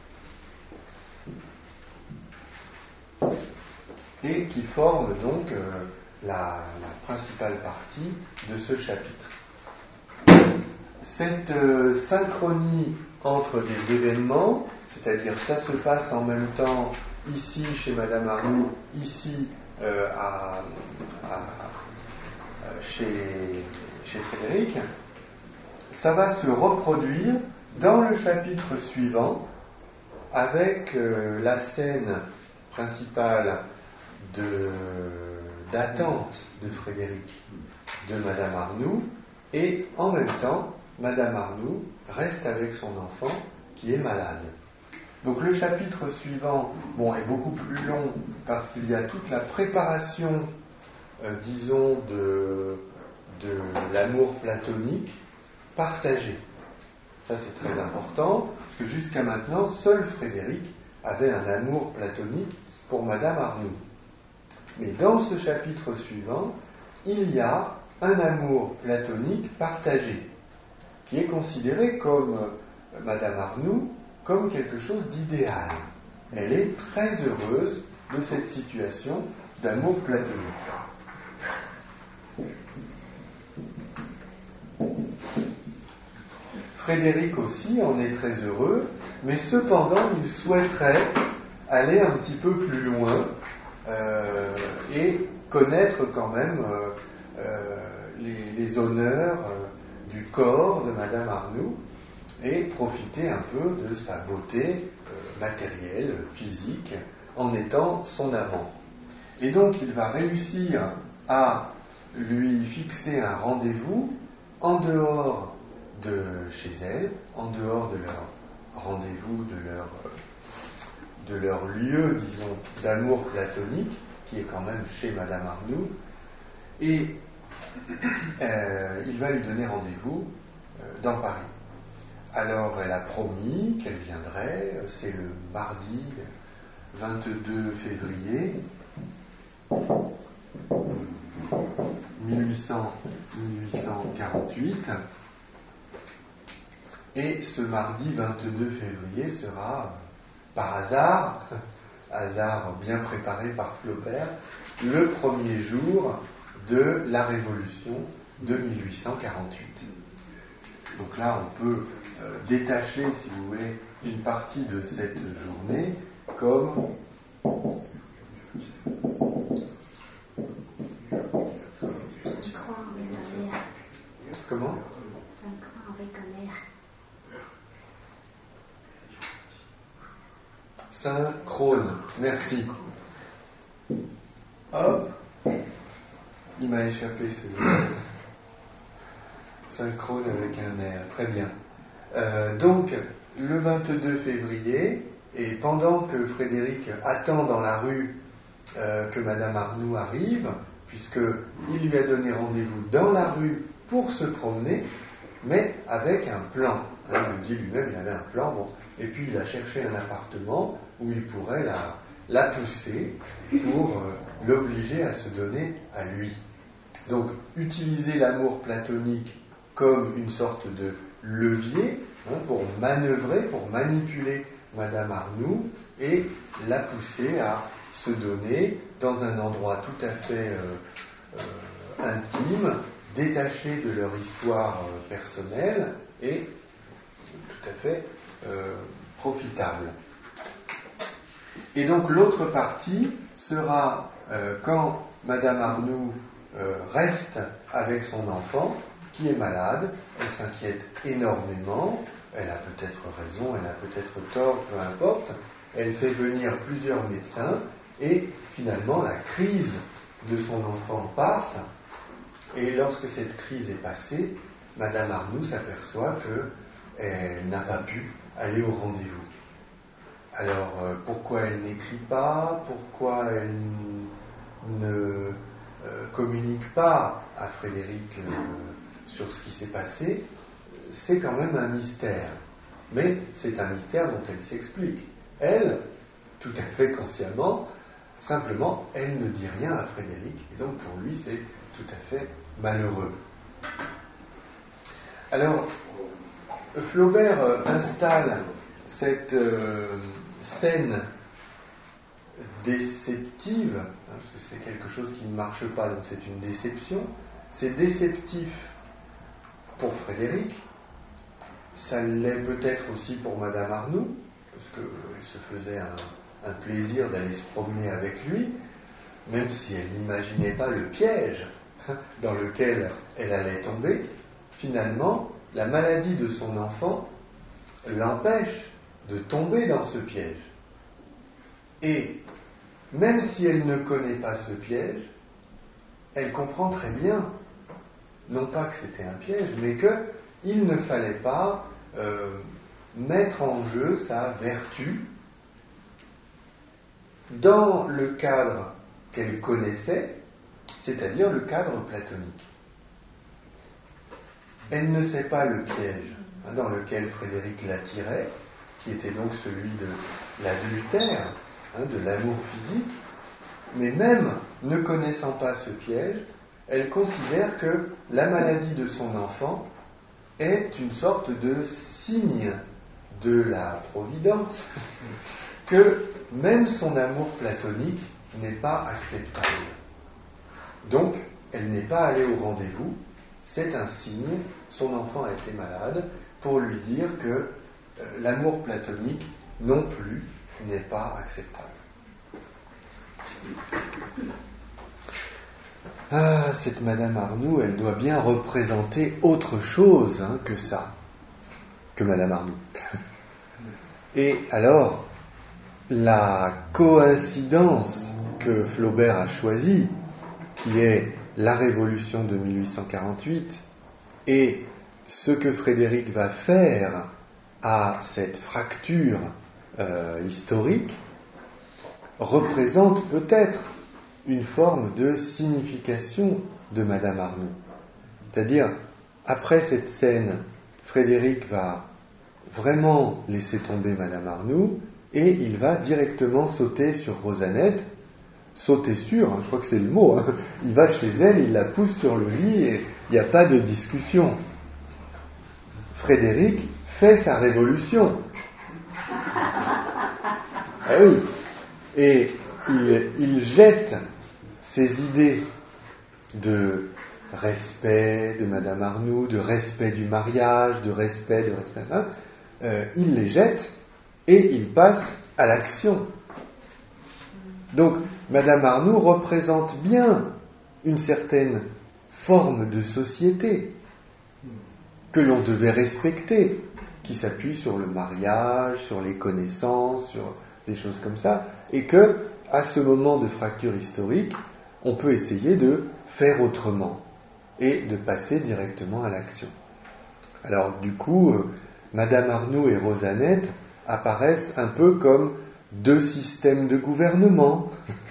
A: Et qui forment donc euh, la, la principale partie de ce chapitre. Cette euh, synchronie entre des événements, c'est-à-dire ça se passe en même temps ici chez Madame Arnoux, ici euh, à, à, chez, chez Frédéric, ça va se reproduire dans le chapitre suivant avec euh, la scène principale de, d'attente de Frédéric de Madame Arnoux, et en même temps Madame Arnoux reste avec son enfant qui est malade. Donc le chapitre suivant, bon, est beaucoup plus long parce qu'il y a toute la préparation, euh, disons, de, de l'amour platonique partagé. Ça c'est très important, parce que jusqu'à maintenant, seul Frédéric avait un amour platonique pour Madame Arnoux. Mais dans ce chapitre suivant, il y a un amour platonique partagé, qui est considéré comme euh, Madame Arnoux comme quelque chose d'idéal. Elle est très heureuse de cette situation d'amour platonique. Frédéric aussi en est très heureux, mais cependant il souhaiterait aller un petit peu plus loin euh, et connaître quand même euh, euh, les, les honneurs euh, du corps de Madame Arnoux et profiter un peu de sa beauté euh, matérielle, physique, en étant son amant. Et donc il va réussir à lui fixer un rendez-vous en dehors de chez elle, en dehors de leur rendez-vous, de leur, de leur lieu, disons, d'amour platonique, qui est quand même chez Madame Arnoux, et euh, il va lui donner rendez-vous euh, dans Paris. Alors elle a promis qu'elle viendrait, c'est le mardi vingt-deux février mille huit cent quarante-huit, et ce mardi vingt-deux février sera, par hasard, hasard bien préparé par Flaubert, le premier jour de la Révolution de mille huit cent quarante-huit. Donc là, on peut euh, détacher, si vous voulez, une partie de cette journée comme comment synchrone. Merci. Hop, il m'a échappé celui-là. Synchrone avec un R, très bien. Euh, donc, le vingt-deux février, et pendant que Frédéric attend dans la rue euh, que Madame Arnoux arrive, puisqu'il lui a donné rendez-vous dans la rue pour se promener, mais avec un plan. Hein, il le dit lui-même, il avait un plan, bon, et puis il a cherché un appartement où il pourrait la, la pousser pour euh, l'obliger à se donner à lui. Donc, utiliser l'amour platonique comme une sorte de levier hein, pour manœuvrer, pour manipuler Madame Arnoux et la pousser à se donner dans un endroit tout à fait euh, euh, intime, détaché de leur histoire euh, personnelle et tout à fait euh, profitable. Et donc l'autre partie sera euh, quand Madame Arnoux euh, reste avec son enfant qui est malade, elle s'inquiète énormément, elle a peut-être raison, elle a peut-être tort, peu importe, elle fait venir plusieurs médecins et finalement la crise de son enfant passe, et lorsque cette crise est passée, Madame Arnoux s'aperçoit qu'elle n'a pas pu aller au rendez-vous. alors, euh, pourquoi elle n'écrit pas? Pourquoi elle ne euh, communique pas à Frédéric euh, sur ce qui s'est passé? C'est quand même un mystère. Mais c'est un mystère dont elle s'explique. Elle, tout à fait consciemment, simplement, elle ne dit rien à Frédéric. Et donc, pour lui, c'est tout à fait malheureux. Alors, Flaubert euh, installe cette euh, scène déceptive, hein, parce que c'est quelque chose qui ne marche pas, donc c'est une déception. C'est déceptif pour Frédéric, ça l'est peut-être aussi pour Madame Arnould, parce qu'elle se faisait un, un plaisir d'aller se promener avec lui, même si elle n'imaginait pas le piège dans lequel elle allait tomber. Finalement, la maladie de son enfant l'empêche de tomber dans ce piège. Et même si elle ne connaît pas ce piège, elle comprend très bien, non pas que c'était un piège, mais qu'il ne fallait pas euh, mettre en jeu sa vertu dans le cadre qu'elle connaissait, c'est-à-dire le cadre platonique. Elle ne sait pas le piège hein, dans lequel Frédéric l'attirait, qui était donc celui de l'adultère, hein, de l'amour physique, mais même ne connaissant pas ce piège, elle considère que la maladie de son enfant est une sorte de signe de la providence, que même son amour platonique n'est pas acceptable. Donc, elle n'est pas allée au rendez-vous, c'est un signe, son enfant a été malade, pour lui dire que euh, l'amour platonique non plus n'est pas acceptable. Ah, cette Madame Arnould, elle doit bien représenter autre chose hein, que ça, que Madame Arnould. Et alors, la coïncidence que Flaubert a choisie, qui est la Révolution de mille huit cent quarante-huit, et ce que Frédéric va faire à cette fracture euh, historique, représente peut-être une forme de signification de Madame Arnould. C'est-à-dire, après cette scène, Frédéric va vraiment laisser tomber Madame Arnould et il va directement sauter sur Rosanette, sauter sur, hein, je crois que c'est le mot, hein. Il va chez elle, il la pousse sur le lit et il n'y a pas de discussion. Frédéric fait sa révolution. Ah oui. Et il, il jette ses idées de respect de Madame Arnould, de respect du mariage, de respect, de respect, hein, euh, il les jette et il passe à l'action. Donc, Madame Arnould représente bien une certaine forme de société que l'on devait respecter, qui s'appuie sur le mariage, sur les connaissances, sur des choses comme ça, et que, à ce moment de fracture historique, on peut essayer de faire autrement et de passer directement à l'action. Alors, du coup, euh, Madame Arnould et Rosanette apparaissent un peu comme deux systèmes de gouvernement,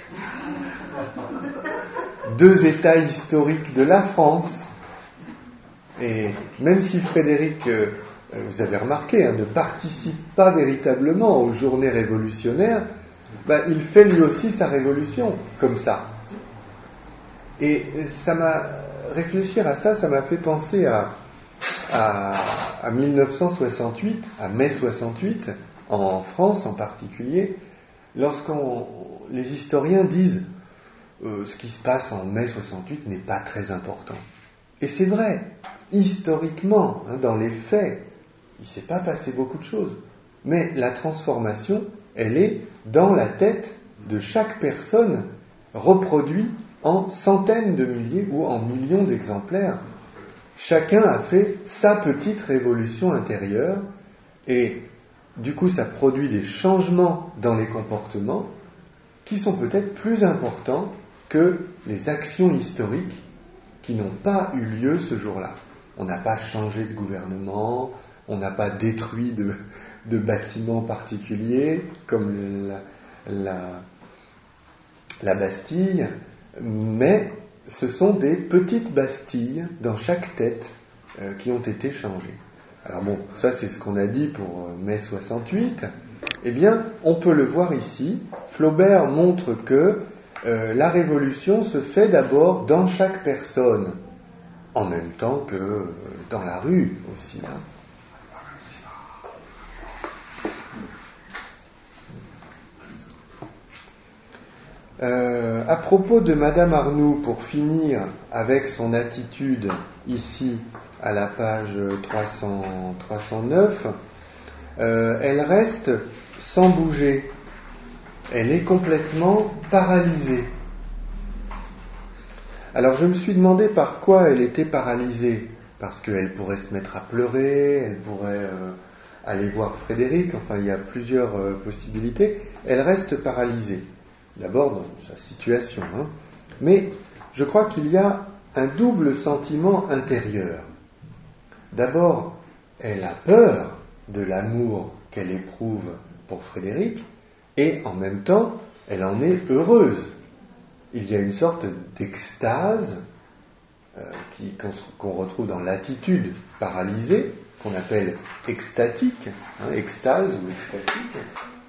A: deux états historiques de la France. Et même si Frédéric, euh, vous avez remarqué, hein, ne participe pas véritablement aux journées révolutionnaires, bah, il fait lui aussi sa révolution, comme ça. Et ça m'a, réfléchir à ça, ça m'a fait penser à, à, à mille neuf cent soixante-huit, à mai soixante-huit, en France en particulier, lorsqu'on, les historiens disent euh, ce qui se passe en mai soixante-huit n'est pas très important. Et c'est vrai, historiquement, hein, dans les faits, il ne s'est pas passé beaucoup de choses. Mais la transformation, elle est dans la tête de chaque personne, reproduite en centaines de milliers ou en millions d'exemplaires. Chacun a fait sa petite révolution intérieure et du coup ça produit des changements dans les comportements qui sont peut-être plus importants que les actions historiques qui n'ont pas eu lieu ce jour-là. On n'a pas changé de gouvernement, on n'a pas détruit de, de bâtiments particuliers comme la, la, la Bastille, mais ce sont des petites Bastilles dans chaque tête euh, qui ont été changées. Alors bon, ça c'est ce qu'on a dit pour mai soixante-huit. Eh bien, on peut le voir ici. Flaubert montre que euh, la révolution se fait d'abord dans chaque personne, en même temps que euh, dans la rue aussi. Hein. Euh, à propos de Madame Arnoux, pour finir avec son attitude ici à la page trois cents, trois cent neuf, euh, elle reste sans bouger. Elle est complètement paralysée. Alors je me suis demandé par quoi elle était paralysée. Parce qu'elle pourrait se mettre à pleurer, elle pourrait euh, aller voir Frédéric, enfin il y a plusieurs euh, possibilités. Elle reste paralysée. D'abord dans sa situation, hein. Mais je crois qu'il y a un double sentiment intérieur. D'abord, elle a peur de l'amour qu'elle éprouve pour Frédéric, et en même temps, elle en est heureuse. Il y a une sorte d'extase euh, qui, qu'on, qu'on retrouve dans l'attitude paralysée, qu'on appelle extatique, hein, extase ou extatique.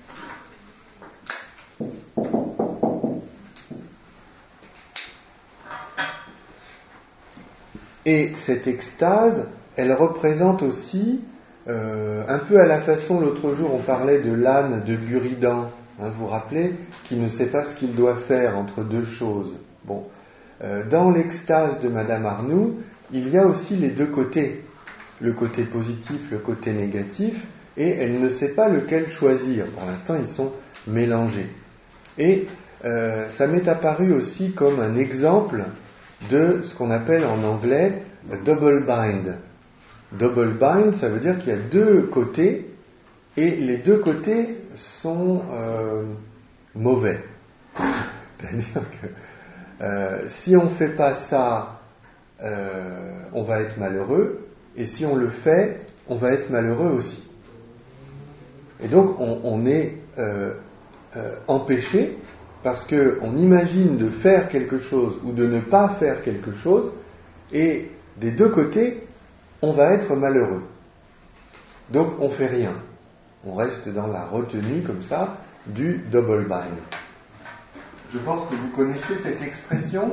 A: Et cette extase, elle représente aussi, euh, un peu à la façon, l'autre jour on parlait de l'âne de Buridan, hein, vous vous rappelez, qui ne sait pas ce qu'il doit faire entre deux choses. Bon, euh, dans l'extase de Madame Arnoux, il y a aussi les deux côtés, le côté positif, le côté négatif, et elle ne sait pas lequel choisir. Pour l'instant, ils sont mélangés. Et euh, ça m'est apparu aussi comme un exemple de ce qu'on appelle en anglais double bind. Double bind, ça veut dire qu'il y a deux côtés, et les deux côtés sont euh, mauvais. C'est-à-dire que euh, si on ne fait pas ça, euh, on va être malheureux, et si on le fait, on va être malheureux aussi. Et donc on, on est euh, euh, empêché parce qu'on imagine de faire quelque chose ou de ne pas faire quelque chose, et des deux côtés, on va être malheureux. Donc on ne fait rien. On reste dans la retenue comme ça du double bind. Je pense que vous connaissez cette expression.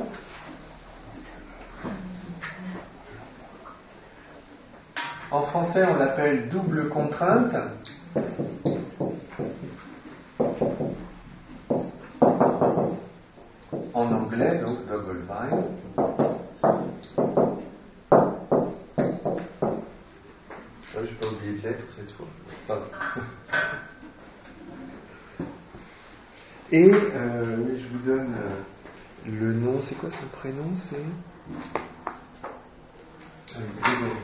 A: En français, on l'appelle double contrainte. En anglais, donc double bind. Je n'ai pas oublié de lettres cette fois. Ça va. Et euh, oui, je vous donne euh, le nom. C'est quoi son prénom? C'est euh, Grégory.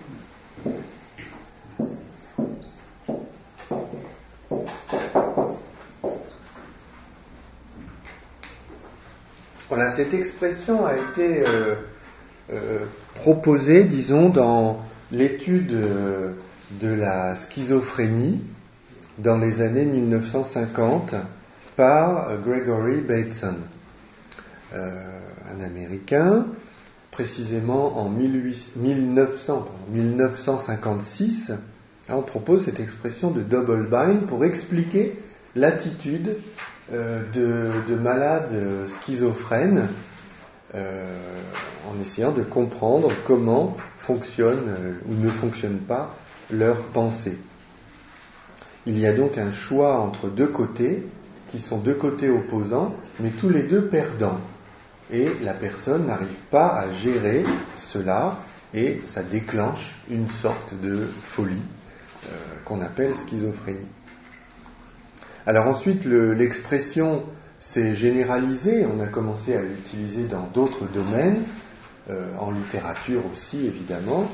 A: Voilà, cette expression a été euh, euh, proposée, disons, dans l'étude euh, de la schizophrénie dans les années mille neuf cent cinquante par euh, Gregory Bateson, euh, un Américain, précisément en mille neuf cent cinquante-six. Là, on propose cette expression de double bind pour expliquer l'attitude euh, de, de malades schizophrènes, euh, en essayant de comprendre comment fonctionne euh, ou ne fonctionne pas leur pensée. Il y a donc un choix entre deux côtés, qui sont deux côtés opposants, mais tous les deux perdants. Et la personne n'arrive pas à gérer cela, et ça déclenche une sorte de folie euh, qu'on appelle schizophrénie. Alors ensuite, le, l'expression s'est généralisée, on a commencé à l'utiliser dans d'autres domaines, euh, en littérature aussi évidemment.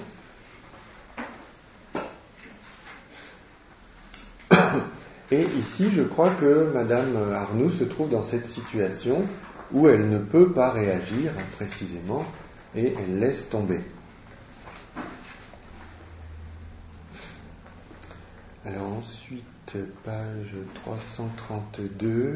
A: Et ici, je crois que Madame Arnoux se trouve dans cette situation où elle ne peut pas réagir précisément, et elle laisse tomber. Alors ensuite, page trois cent trente-deux.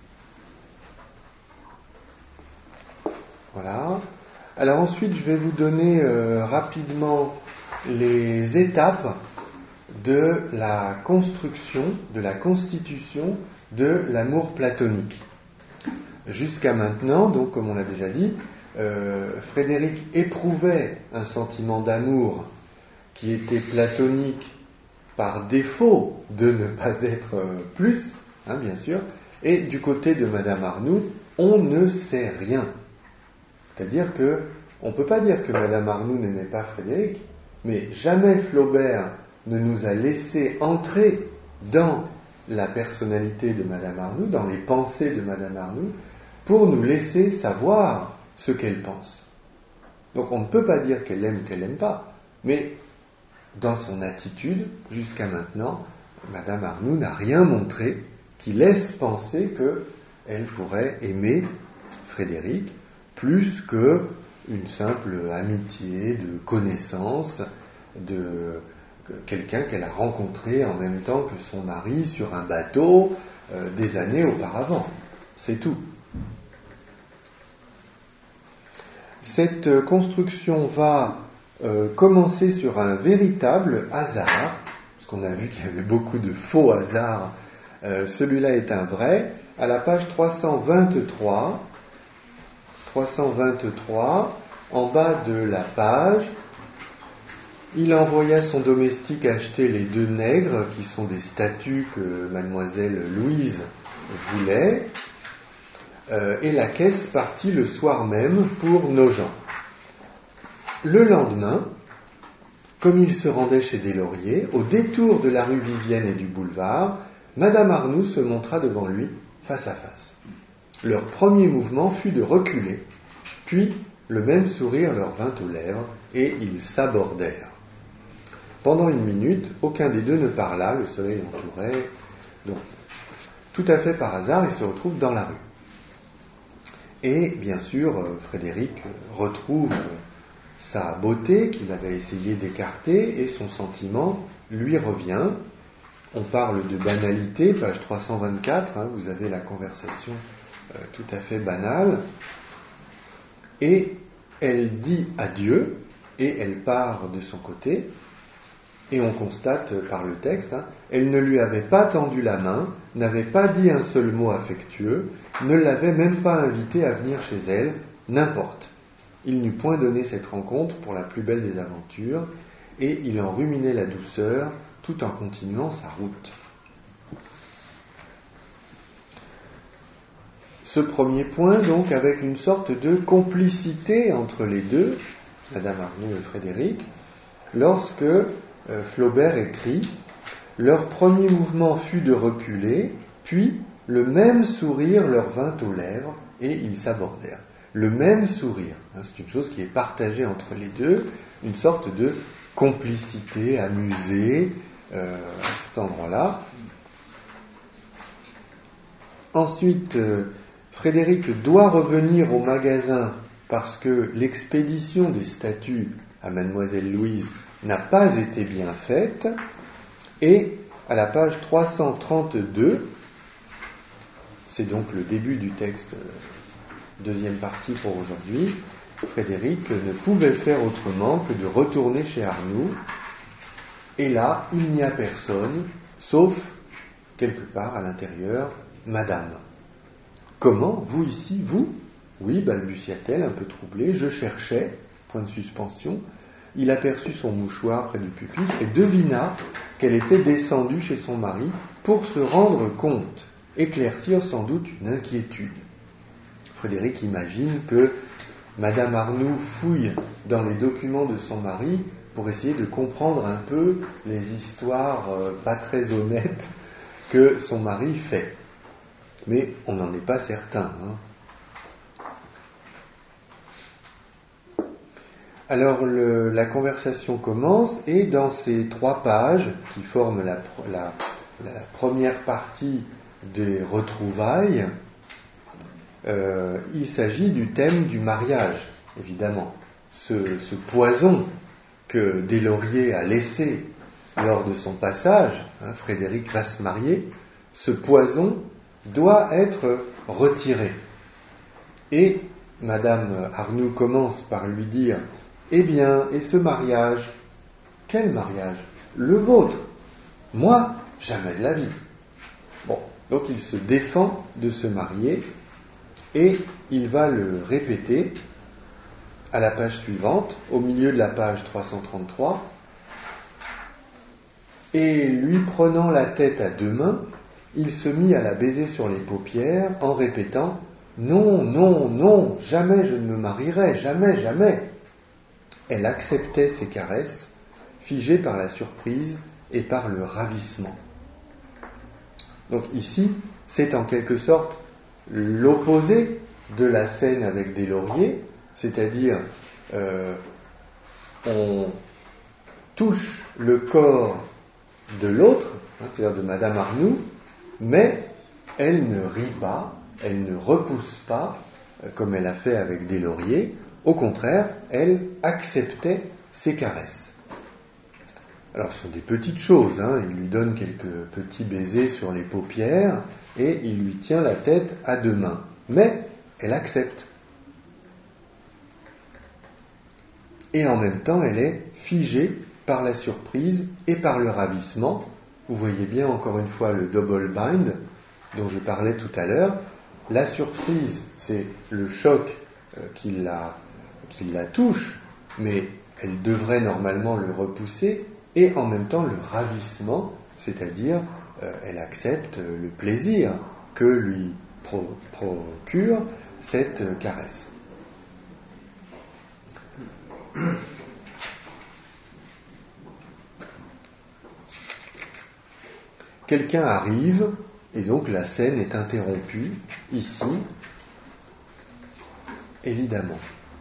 A: Voilà. Alors ensuite, je vais vous donner euh, rapidement les étapes de la construction, de la constitution de l'amour platonique. Jusqu'à maintenant, donc comme on l'a déjà dit, euh, Frédéric éprouvait un sentiment d'amour qui était platonique par défaut de ne pas être euh, plus, hein, bien sûr, et du côté de Madame Arnould, on ne sait rien. C'est-à-dire que on ne peut pas dire que Madame Arnould n'aimait pas Frédéric, mais jamais Flaubert ne nous a laissé entrer dans la personnalité de Madame Arnould, dans les pensées de Madame Arnould, pour nous laisser savoir ce qu'elle pense. Donc on ne peut pas dire qu'elle aime ou qu'elle n'aime pas, mais dans son attitude, jusqu'à maintenant, Madame Arnould n'a rien montré qui laisse penser qu'elle pourrait aimer Frédéric plus qu'une simple amitié de connaissance de quelqu'un qu'elle a rencontré en même temps que son mari sur un bateau euh, des années auparavant. C'est tout. Cette construction va euh, commencer sur un véritable hasard, parce qu'on a vu qu'il y avait beaucoup de faux hasards. Euh, celui-là est un vrai. À la page trois cent vingt-trois, trois cent vingt-trois, en bas de la page, il envoya son domestique acheter les deux nègres, qui sont des statues que mademoiselle Louise voulait, euh, et la caisse partit le soir même pour Nogent. Le lendemain, comme il se rendait chez Deslauriers, au détour de la rue Vivienne et du boulevard, Madame Arnould se montra devant lui, face à face. Leur premier mouvement fut de reculer, puis le même sourire leur vint aux lèvres, et ils s'abordèrent. Pendant une minute, aucun des deux ne parla, le soleil l'entourait. Donc, tout à fait par hasard, ils se retrouvent dans la rue. Et bien sûr, Frédéric retrouve sa beauté qu'il avait essayé d'écarter et son sentiment lui revient. On parle de banalité, page trois cent vingt-quatre, hein, vous avez la conversation euh, tout à fait banale. Et elle dit adieu et elle part de son côté. Et on constate par le texte, hein, elle ne lui avait pas tendu la main, n'avait pas dit un seul mot affectueux, ne l'avait même pas invité à venir chez elle, n'importe. Il n'eût point donné cette rencontre pour la plus belle des aventures, et il en ruminait la douceur tout en continuant sa route. Ce premier point, donc, avec une sorte de complicité entre les deux, Madame Arnould et Frédéric, lorsque Euh, Flaubert écrit « Leur premier mouvement fut de reculer, puis le même sourire leur vint aux lèvres et ils s'abordèrent. » Le même sourire, hein, c'est une chose qui est partagée entre les deux, une sorte de complicité amusée euh, à cet endroit-là. Ensuite, euh, Frédéric doit revenir au magasin parce que l'expédition des statues à Mademoiselle Louise n'a pas été bien faite, et à la page trois cent trente-deux, c'est donc le début du texte, deuxième partie pour aujourd'hui, Frédéric ne pouvait faire autrement que de retourner chez Arnould, et là, il n'y a personne, sauf, quelque part à l'intérieur, Madame. Comment, vous ici, vous ? Oui, balbutia-t-elle, un peu troublée, je cherchais, point de suspension. Il aperçut son mouchoir près du pupitre et devina qu'elle était descendue chez son mari pour se rendre compte, éclaircir sans doute une inquiétude. Frédéric imagine que Madame Arnould fouille dans les documents de son mari pour essayer de comprendre un peu les histoires euh, pas très honnêtes que son mari fait. Mais on n'en est pas certain, hein. Alors le, la conversation commence et dans ces trois pages qui forment la, la, la première partie des retrouvailles, euh, il s'agit du thème du mariage, évidemment. Ce, ce poison que Deslauriers a laissé lors de son passage, hein, Frédéric va se marier, ce poison doit être retiré. Et Madame Arnoux commence par lui dire « Eh bien, et ce mariage ? Quel mariage ? Le vôtre. Moi, jamais de la vie. » Bon, donc il se défend de se marier et il va le répéter à la page suivante, au milieu de la page trois cent trente-trois. Et lui prenant la tête à deux mains, il se mit à la baiser sur les paupières en répétant « Non, non, non, jamais je ne me marierai, jamais, jamais !» Elle acceptait ses caresses, figée par la surprise et par le ravissement. Donc ici, c'est en quelque sorte l'opposé de la scène avec des lauriers, c'est-à-dire euh, on touche le corps de l'autre, hein, c'est-à-dire de Madame Arnoux, mais elle ne rit pas, elle ne repousse pas, euh, comme elle a fait avec des lauriers. Au contraire, elle acceptait ses caresses. Alors ce sont des petites choses, hein. Il lui donne quelques petits baisers sur les paupières et il lui tient la tête à deux mains. Mais elle accepte. Et en même temps, elle est figée par la surprise et par le ravissement. Vous voyez bien encore une fois le double bind dont je parlais tout à l'heure. La surprise, c'est le choc euh, qui la, qui la touche, mais elle devrait normalement le repousser. Et en même temps le ravissement, c'est-à-dire euh, elle accepte le plaisir que lui pro- procure cette euh, caresse. Quelqu'un arrive et donc la scène est interrompue ici, évidemment.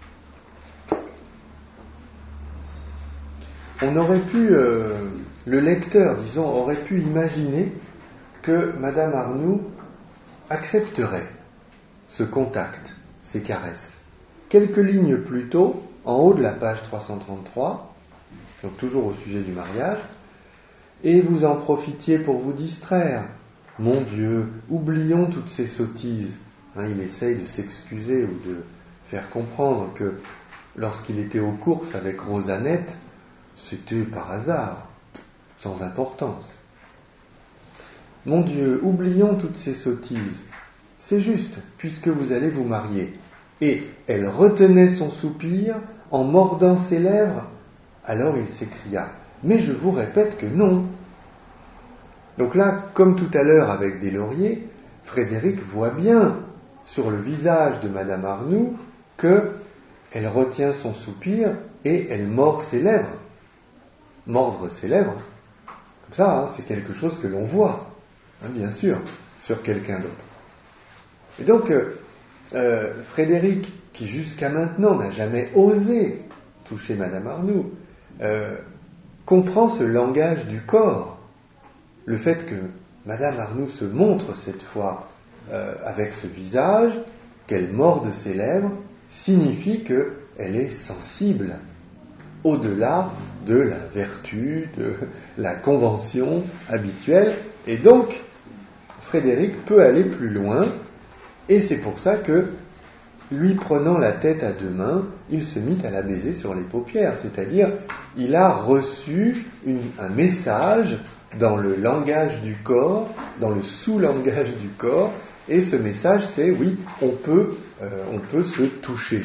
A: On aurait pu, euh, le lecteur, disons, aurait pu imaginer que Madame Arnoux accepterait ce contact, ces caresses. Quelques lignes plus tôt, en haut de la page trois cent trente-trois, donc toujours au sujet du mariage, et vous en profitiez pour vous distraire. Mon Dieu, oublions toutes ces sottises. Hein, il essaye de s'excuser ou de faire comprendre que lorsqu'il était aux courses avec Rosanette, c'était par hasard, sans importance. Mon Dieu, oublions toutes ces sottises. C'est juste, puisque vous allez vous marier. Et elle retenait son soupir en mordant ses lèvres. Alors il s'écria, mais je vous répète que non. Donc là, comme tout à l'heure avec des lauriers, Frédéric voit bien sur le visage de Madame Arnoux que elle retient son soupir et elle mord ses lèvres. Mordre ses lèvres, comme ça, hein, c'est quelque chose que l'on voit, hein, bien sûr, sur quelqu'un d'autre. Et donc, euh, euh, Frédéric, qui jusqu'à maintenant n'a jamais osé toucher Madame Arnoux, euh, comprend ce langage du corps. Le fait que Madame Arnoux se montre cette fois euh, avec ce visage, qu'elle morde ses lèvres, signifie qu'elle est sensible, au-delà de la vertu, de la convention habituelle. Et donc, Frédéric peut aller plus loin, et c'est pour ça que, lui prenant la tête à deux mains, il se mit à la baiser sur les paupières, c'est-à-dire, il a reçu une, un message dans le langage du corps, dans le sous-langage du corps, et ce message c'est, oui, on peut, euh, on peut se toucher.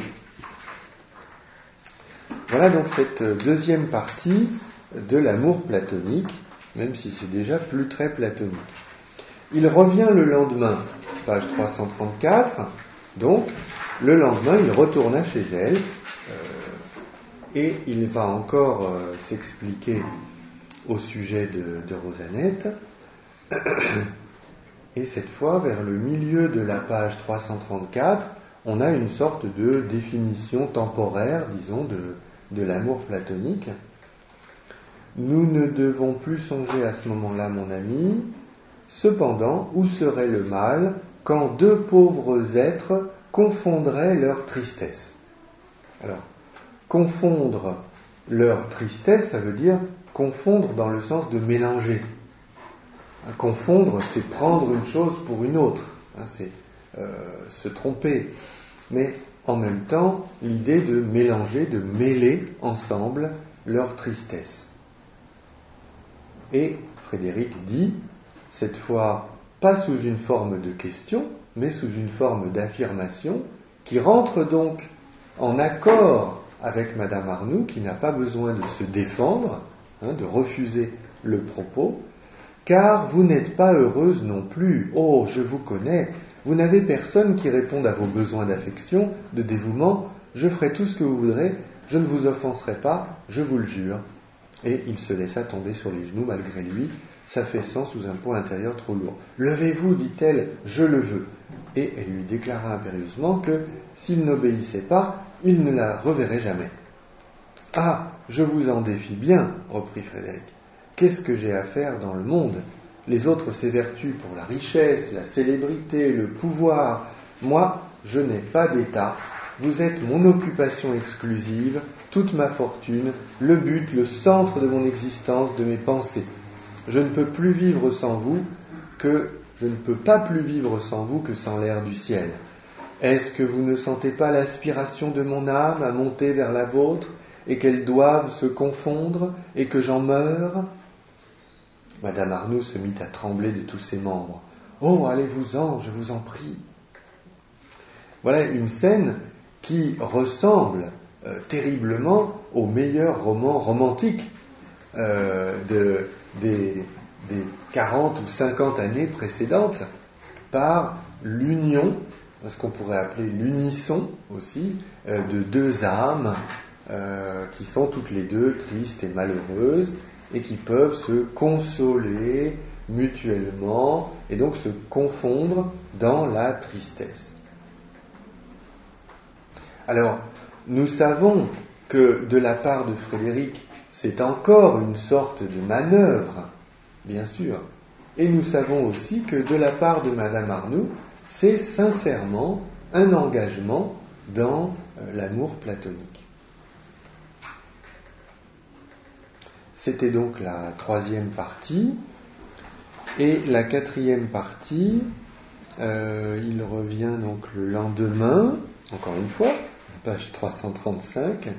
A: Voilà donc cette deuxième partie de l'amour platonique, même si c'est déjà plus très platonique. Il revient le lendemain, page trois cent trente-quatre, donc le lendemain il retourna chez elle, euh, et il va encore euh, s'expliquer au sujet de, de Rosanette, et cette fois vers le milieu de la page trois cent trente-quatre, on a une sorte de définition temporaire, disons, de de l'amour platonique. Nous ne devons plus songer à ce moment-là, mon ami. Cependant, où serait le mal quand deux pauvres êtres confondraient leur tristesse? Alors, confondre leur tristesse, ça veut dire confondre dans le sens de mélanger. Confondre, c'est prendre une chose pour une autre, hein, c'est euh, se tromper. Mais en même temps, l'idée de mélanger, de mêler ensemble leur tristesse. Et Frédéric dit, cette fois, pas sous une forme de question, mais sous une forme d'affirmation, qui rentre donc en accord avec Madame Arnoux, qui n'a pas besoin de se défendre, hein, de refuser le propos, car vous n'êtes pas heureuse non plus. Oh, je vous connais, vous n'avez personne qui réponde à vos besoins d'affection, de dévouement, je ferai tout ce que vous voudrez, je ne vous offenserai pas, je vous le jure. Et il se laissa tomber sur les genoux malgré lui, s'affaissant sous un poids intérieur trop lourd. Levez-vous, dit-elle, je le veux. Et elle lui déclara impérieusement que, s'il n'obéissait pas, il ne la reverrait jamais. Ah, je vous en défie bien, reprit Frédéric. Qu'est-ce que j'ai à faire dans le monde ? Les autres s'évertuent pour la richesse, la célébrité, le pouvoir. Moi, je n'ai pas d'état. Vous êtes mon occupation exclusive, toute ma fortune, le but, le centre de mon existence, de mes pensées. Je ne peux plus vivre sans vous que je ne peux pas plus vivre sans vous que sans l'air du ciel. Est-ce que vous ne sentez pas l'aspiration de mon âme à monter vers la vôtre et qu'elles doivent se confondre et que j'en meure ? Madame Arnoux se mit à trembler de tous ses membres. Oh, allez-vous-en, je vous en prie. Voilà une scène qui ressemble euh, terriblement au meilleur roman romantique euh, de, des, des quarante ou cinquante années précédentes, par l'union, ce qu'on pourrait appeler l'unisson aussi, euh, de deux âmes euh, qui sont toutes les deux tristes et malheureuses et qui peuvent se consoler mutuellement et donc se confondre dans la tristesse. Alors, nous savons que de la part de Frédéric, c'est encore une sorte de manœuvre, bien sûr, et nous savons aussi que de la part de Madame Arnoux, c'est sincèrement un engagement dans l'amour platonique. C'était donc la troisième partie. Et la quatrième partie, euh, il revient donc le lendemain, encore une fois, page trois cent trente-cinq.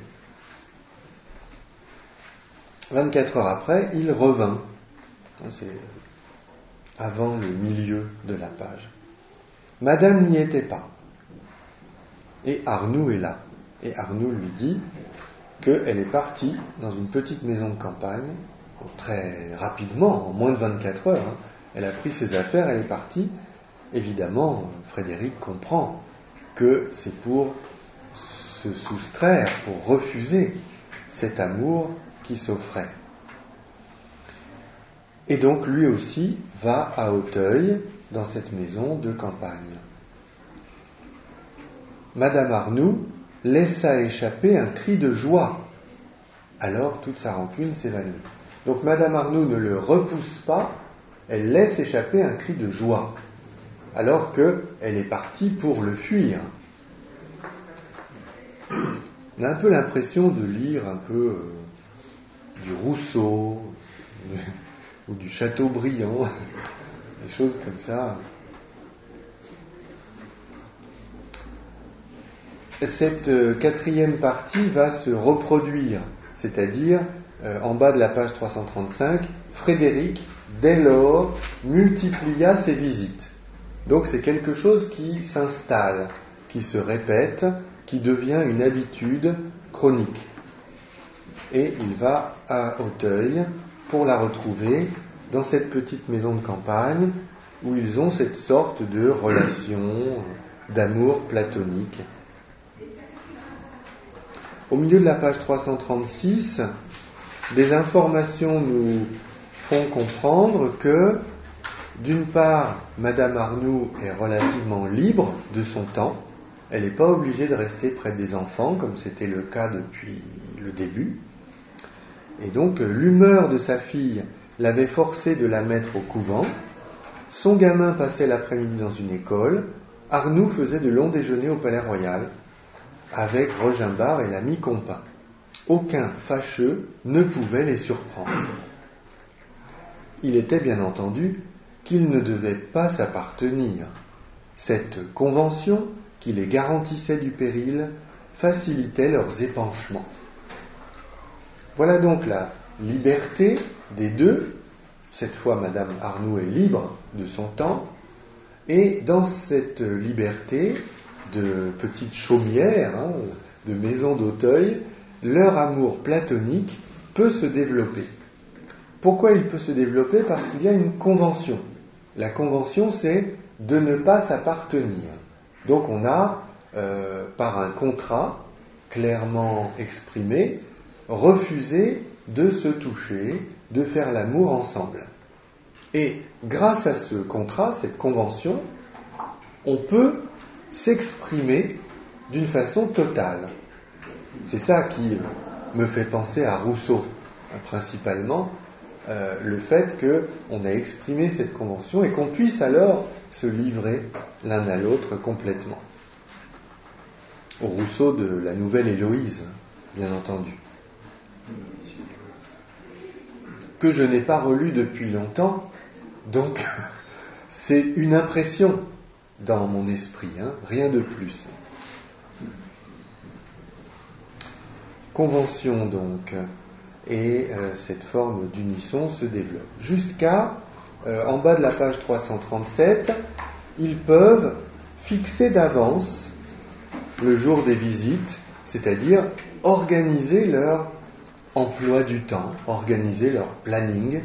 A: vingt-quatre heures après, il revint. C'est avant le milieu de la page. Madame n'y était pas. Et Arnoux est là. Et Arnoux lui dit qu'elle est partie dans une petite maison de campagne, très rapidement, en moins de vingt-quatre heures. Hein. Elle a pris ses affaires, elle est partie. Évidemment, Frédéric comprend que c'est pour se soustraire, pour refuser cet amour qui s'offrait. Et donc lui aussi va à Auteuil, dans cette maison de campagne. Madame Arnoux laissa échapper un cri de joie. Alors toute sa rancune s'évanouit. Donc Madame Arnoux ne le repousse pas, elle laisse échapper un cri de joie, alors qu'elle est partie pour le fuir. On a un peu l'impression de lire un peu euh, du Rousseau ou du Chateaubriand, des choses comme ça. Cette euh, quatrième partie va se reproduire, c'est-à-dire euh, en bas de la page trois cent trente-cinq, Frédéric, dès lors, multiplia ses visites. Donc c'est quelque chose qui s'installe, qui se répète, qui devient une habitude chronique. Et il va à Auteuil pour la retrouver dans cette petite maison de campagne où ils ont cette sorte de relation d'amour platonique. Au milieu de la page trois cent trente-six, des informations nous font comprendre que, d'une part, Madame Arnoux est relativement libre de son temps. Elle n'est pas obligée de rester près des enfants, comme c'était le cas depuis le début. Et donc, l'humeur de sa fille l'avait forcée de la mettre au couvent. Son gamin passait l'après-midi dans une école. Arnoux faisait de longs déjeuners au Palais Royal avec Rogimbard et l'ami Compin. aucun fâcheux ne pouvait les surprendre. Il était bien entendu qu'ils ne devaient pas s'appartenir. Cette convention qui les garantissait du péril facilitait leurs épanchements. Voilà donc la liberté des deux. Cette fois, Madame Arnoux est libre de son temps, et dans cette liberté de petite chaumière, hein, de maison d'Auteuil, leur amour platonique peut se développer. Pourquoi il peut se développer ? Parce qu'il y a une convention. La convention, c'est de ne pas s'appartenir. Donc on a, euh, par un contrat clairement exprimé, refusé de se toucher, de faire l'amour ensemble. Et grâce à ce contrat, cette convention, on peut s'exprimer d'une façon totale. C'est ça qui me fait penser à Rousseau, hein, principalement, euh, le fait qu'on a exprimé cette convention et qu'on puisse alors se livrer l'un à l'autre complètement. Au Rousseau de la nouvelle Héloïse, bien entendu. Que je n'ai pas relu depuis longtemps, donc c'est une impression dans mon esprit, hein, rien de plus. Convention donc, et euh, cette forme d'unisson se développe. Jusqu'à, euh, en bas de la page trois cent trente-sept, ils peuvent fixer d'avance le jour des visites, c'est-à-dire organiser leur emploi du temps, organiser leur planning.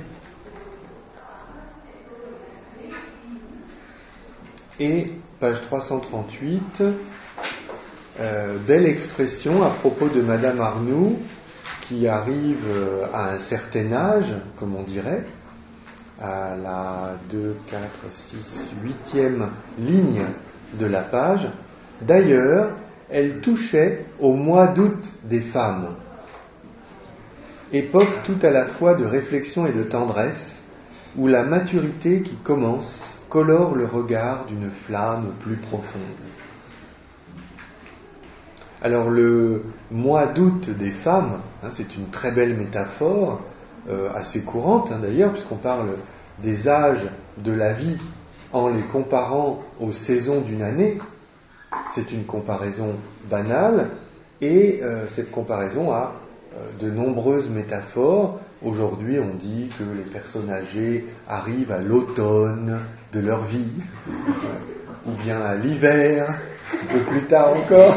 A: Et page trois cent trente-huit, euh, belle expression à propos de Madame Arnoux qui arrive à un certain âge, comme on dirait, à la deux, quatre, six, huitième ligne de la page. D'ailleurs, elle touchait au mois d'août des femmes, époque tout à la fois de réflexion et de tendresse, où la maturité qui commence colore le regard d'une flamme plus profonde. Alors le mois d'août des femmes, hein, c'est une très belle métaphore, euh, assez courante hein, d'ailleurs, puisqu'on parle des âges de la vie en les comparant aux saisons d'une année. C'est une comparaison banale, et euh, cette comparaison a euh, de nombreuses métaphores. Aujourd'hui, on dit que les personnes âgées arrivent à l'automne de leur vie, ou bien à l'hiver, un petit peu plus tard encore.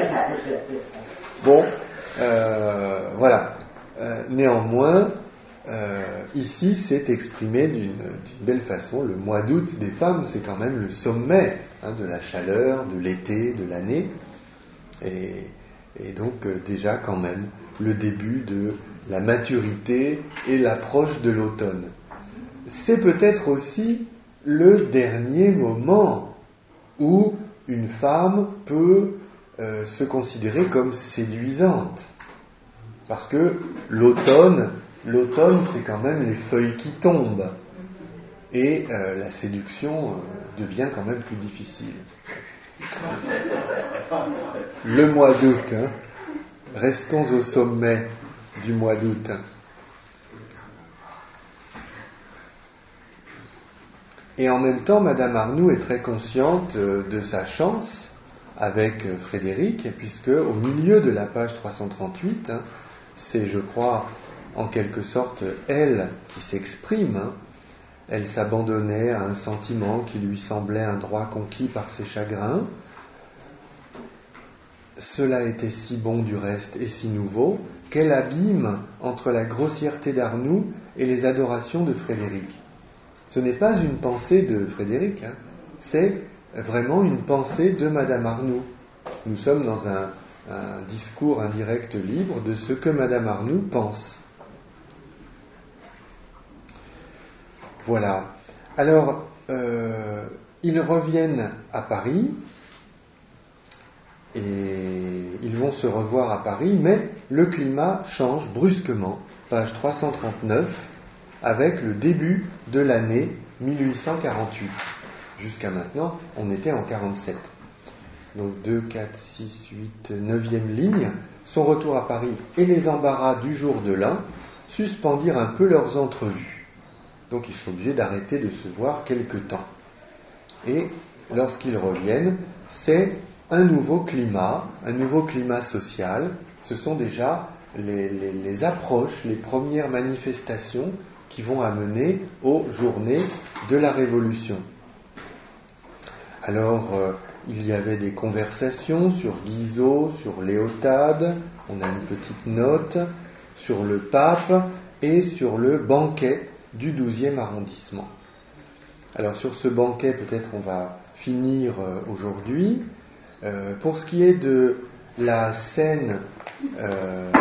A: Bon, euh, voilà. Euh, néanmoins, euh, ici, c'est exprimé d'une, d'une belle façon. Le mois d'août des femmes, c'est quand même le sommet hein, de la chaleur, de l'été, de l'année. Et, et donc, euh, déjà, quand même, le début de la maturité et l'approche de l'automne. C'est peut-être aussi le dernier moment où une femme peut euh, se considérer comme séduisante. Parce que l'automne, l'automne c'est quand même les feuilles qui tombent. Et euh, la séduction euh, devient quand même plus difficile. Le mois d'août, hein. Restons au sommet du mois d'août. Et en même temps, Madame Arnoux est très consciente de sa chance avec Frédéric, puisque au milieu de la page trois cent trente-huit, hein, c'est, je crois, en quelque sorte elle qui s'exprime. Hein, elle s'abandonnait à un sentiment qui lui semblait un droit conquis par ses chagrins. Cela était si bon du reste et si nouveau, quel abîme entre la grossièreté d'Arnoux et les adorations de Frédéric. Ce n'est pas une pensée de Frédéric, hein, c'est vraiment une pensée de Madame Arnoux. Nous sommes dans un, un discours indirect libre de ce que Madame Arnoux pense. Voilà. Alors, euh, ils reviennent à Paris et ils vont se revoir à Paris, mais le climat change brusquement, page trois cent trente-neuf, avec le début de l'année mille huit cent quarante-huit. Jusqu'à maintenant, on était en quarante-sept. donc deux, quatre, six, huit, neuvième ligne, son retour à Paris et les embarras du jour de l'un suspendirent un peu leurs entrevues. Donc ils sont obligés d'arrêter de se voir quelque temps. Et lorsqu'ils reviennent, c'est un nouveau climat, un nouveau climat social. Ce sont déjà les, les, les approches, les premières manifestations qui vont amener aux journées de la Révolution. Alors, euh, il y avait des conversations sur Guizot, sur Léotade, on a une petite note, sur le pape et sur le banquet du douzième arrondissement. Alors, sur ce banquet, peut-être on va finir euh, aujourd'hui. Euh, pour ce qui est de la scène euh,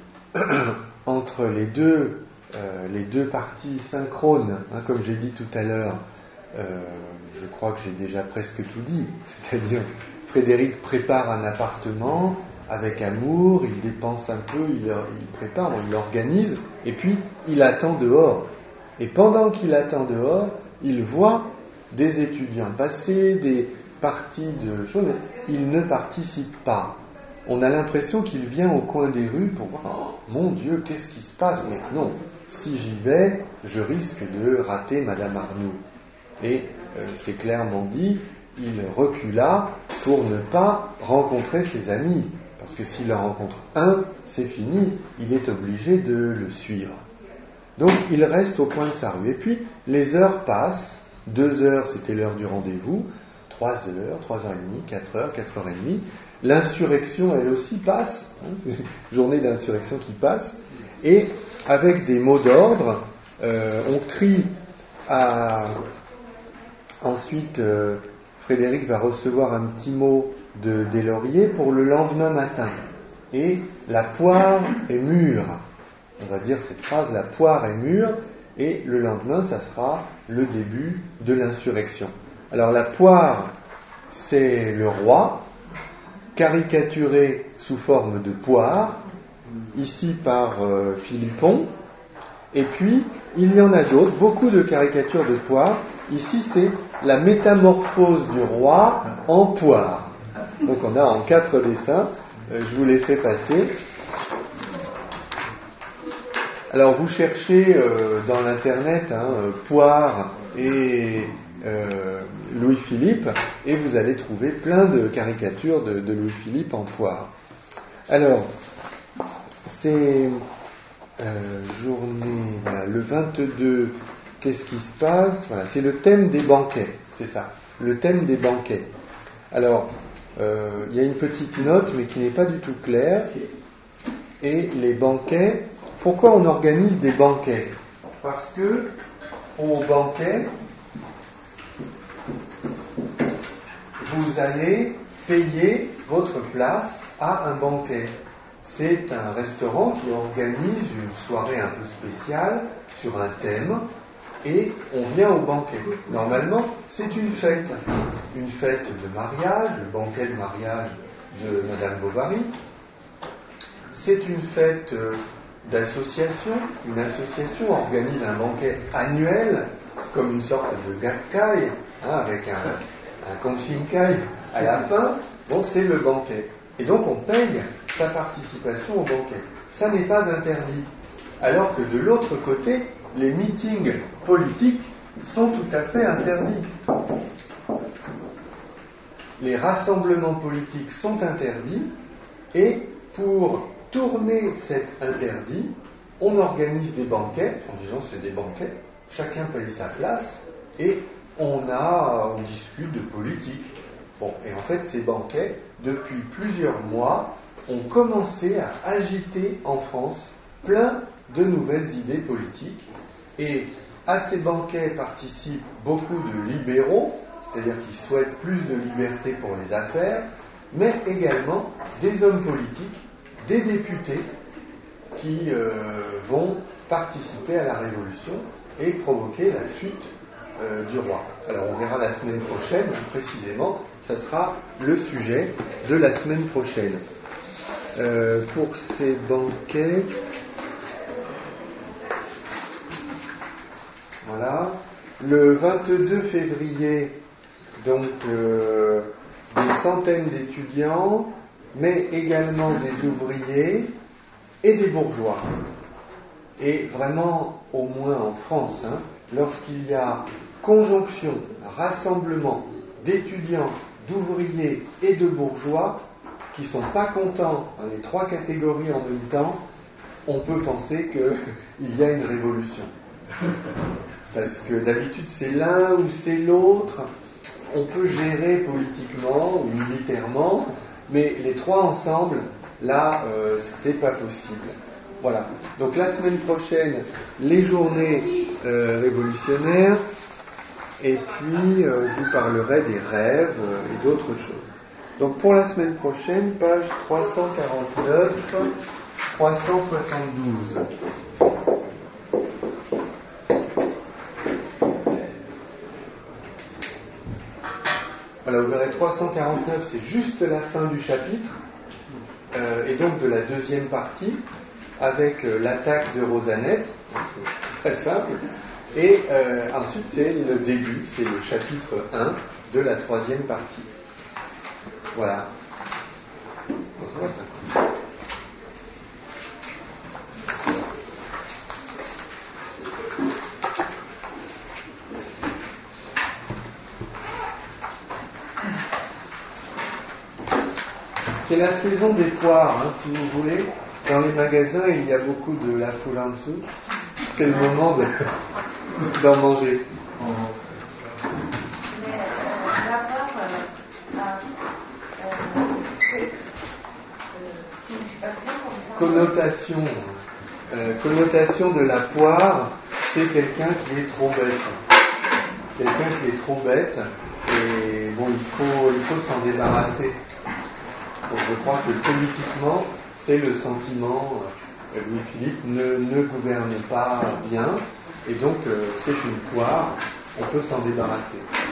A: entre les deux, euh, les deux parties synchrones, hein, comme j'ai dit tout à l'heure, euh, je crois que j'ai déjà presque tout dit, c'est-à-dire Frédéric prépare un appartement avec amour, il dépense un peu, il, il prépare, il organise, et puis il attend dehors. Et pendant qu'il attend dehors, il voit des étudiants passer, des parties de choses, mais il ne participe pas. On a l'impression qu'il vient au coin des rues pour voir, oh, mon Dieu, qu'est-ce qui se passe? Mais non, si j'y vais, je risque de rater Madame Arnoux. Et euh, c'est clairement dit, il recula pour ne pas rencontrer ses amis. Parce que s'il en rencontre un, c'est fini, il est obligé de le suivre. Donc il reste au coin de sa rue. Et puis les heures passent, deux heures c'était l'heure du rendez-vous, trois heures, trois heures et demie, quatre heures, quatre heures et demie. L'insurrection elle aussi passe, hein, c'est une journée d'insurrection qui passe, et avec des mots d'ordre, euh, on crie à... Ensuite, euh, Frédéric va recevoir un petit mot de Deslauriers pour le lendemain matin. Et la poire est mûre. On va dire cette phrase, la poire est mûre, et le lendemain, ça sera le début de l'insurrection. Alors la poire, c'est le roi, caricaturé sous forme de poire, ici par euh, Philippon, et puis il y en a d'autres, beaucoup de caricatures de poire. Ici, c'est la métamorphose du roi en poire. Donc on a en quatre dessins, euh, je vous les fais passer. Alors vous cherchez euh, dans l'internet hein, euh, poire et euh, Louis-Philippe et vous allez trouver plein de caricatures de, de Louis-Philippe en poire. Alors, c'est euh, journée, voilà, le vingt-deux, qu'est-ce qui se passe? Voilà, c'est le thème des banquets, c'est ça, le thème des banquets. Alors, euh, il y a une petite note mais qui n'est pas du tout claire. Et les banquets, pourquoi on organise des banquets? Parce que au banquet, vous allez payer votre place à un banquet. C'est un restaurant qui organise une soirée un peu spéciale sur un thème et on vient au banquet. Normalement, c'est une fête, une fête de mariage, le banquet de mariage de Madame Bovary. C'est une fête d'association, une association organise un banquet annuel, comme une sorte de gakkai, hein, avec un, un konshinkai à la fin. Bon, c'est le banquet. Et donc on paye sa participation au banquet. Ça n'est pas interdit. Alors que de l'autre côté, les meetings politiques sont tout à fait interdits. Les rassemblements politiques sont interdits et pour tourner cet interdit, on organise des banquets, en disant c'est des banquets, chacun paye sa place et on a, on discute de politique. Bon, et en fait ces banquets, depuis plusieurs mois, ont commencé à agiter en France plein de nouvelles idées politiques et à ces banquets participent beaucoup de libéraux, c'est-à-dire qui souhaitent plus de liberté pour les affaires, mais également des hommes politiques, des députés qui euh, vont participer à la Révolution et provoquer la chute euh, du roi. Alors on verra la semaine prochaine, précisément, ça sera le sujet de la semaine prochaine. Euh, pour ces banquets, voilà, le vingt-deux février, donc euh, des centaines d'étudiants, mais également des ouvriers et des bourgeois. Et vraiment, au moins en France, hein, lorsqu'il y a conjonction, rassemblement d'étudiants, d'ouvriers et de bourgeois qui ne sont pas contents dans les trois catégories en même temps, on peut penser qu'il y a une révolution. Parce que d'habitude c'est l'un ou c'est l'autre, on peut gérer politiquement ou militairement, mais les trois ensemble, là, euh, c'est pas possible. Voilà. Donc la semaine prochaine, les journées euh, révolutionnaires, et puis euh, je vous parlerai des rêves euh, et d'autres choses. Donc pour la semaine prochaine, page trois cent quarante-neuf, trois cent soixante-douze. Voilà, vous verrez trois cent quarante-neuf, c'est juste la fin du chapitre, euh, et donc de la deuxième partie, avec euh, l'attaque de Rosanette, c'est très simple, et euh, ensuite c'est le début, c'est le chapitre un de la troisième partie. Voilà. Bon, ça va, ça. C'est la saison des poires, hein, si vous voulez. Dans les magasins, il y a beaucoup de la foule en dessous. C'est le moment de, d'en manger.
B: Mais euh, la poire euh, a euh, signification comme ça.
A: Connotation. Euh, connotation de la poire, c'est quelqu'un qui est trop bête. Quelqu'un qui est trop bête, et bon, il faut, il faut s'en débarrasser. Donc je crois que politiquement, c'est le sentiment, euh, Louis-Philippe ne, ne gouverne pas bien, et donc euh, c'est une poire, on peut s'en débarrasser.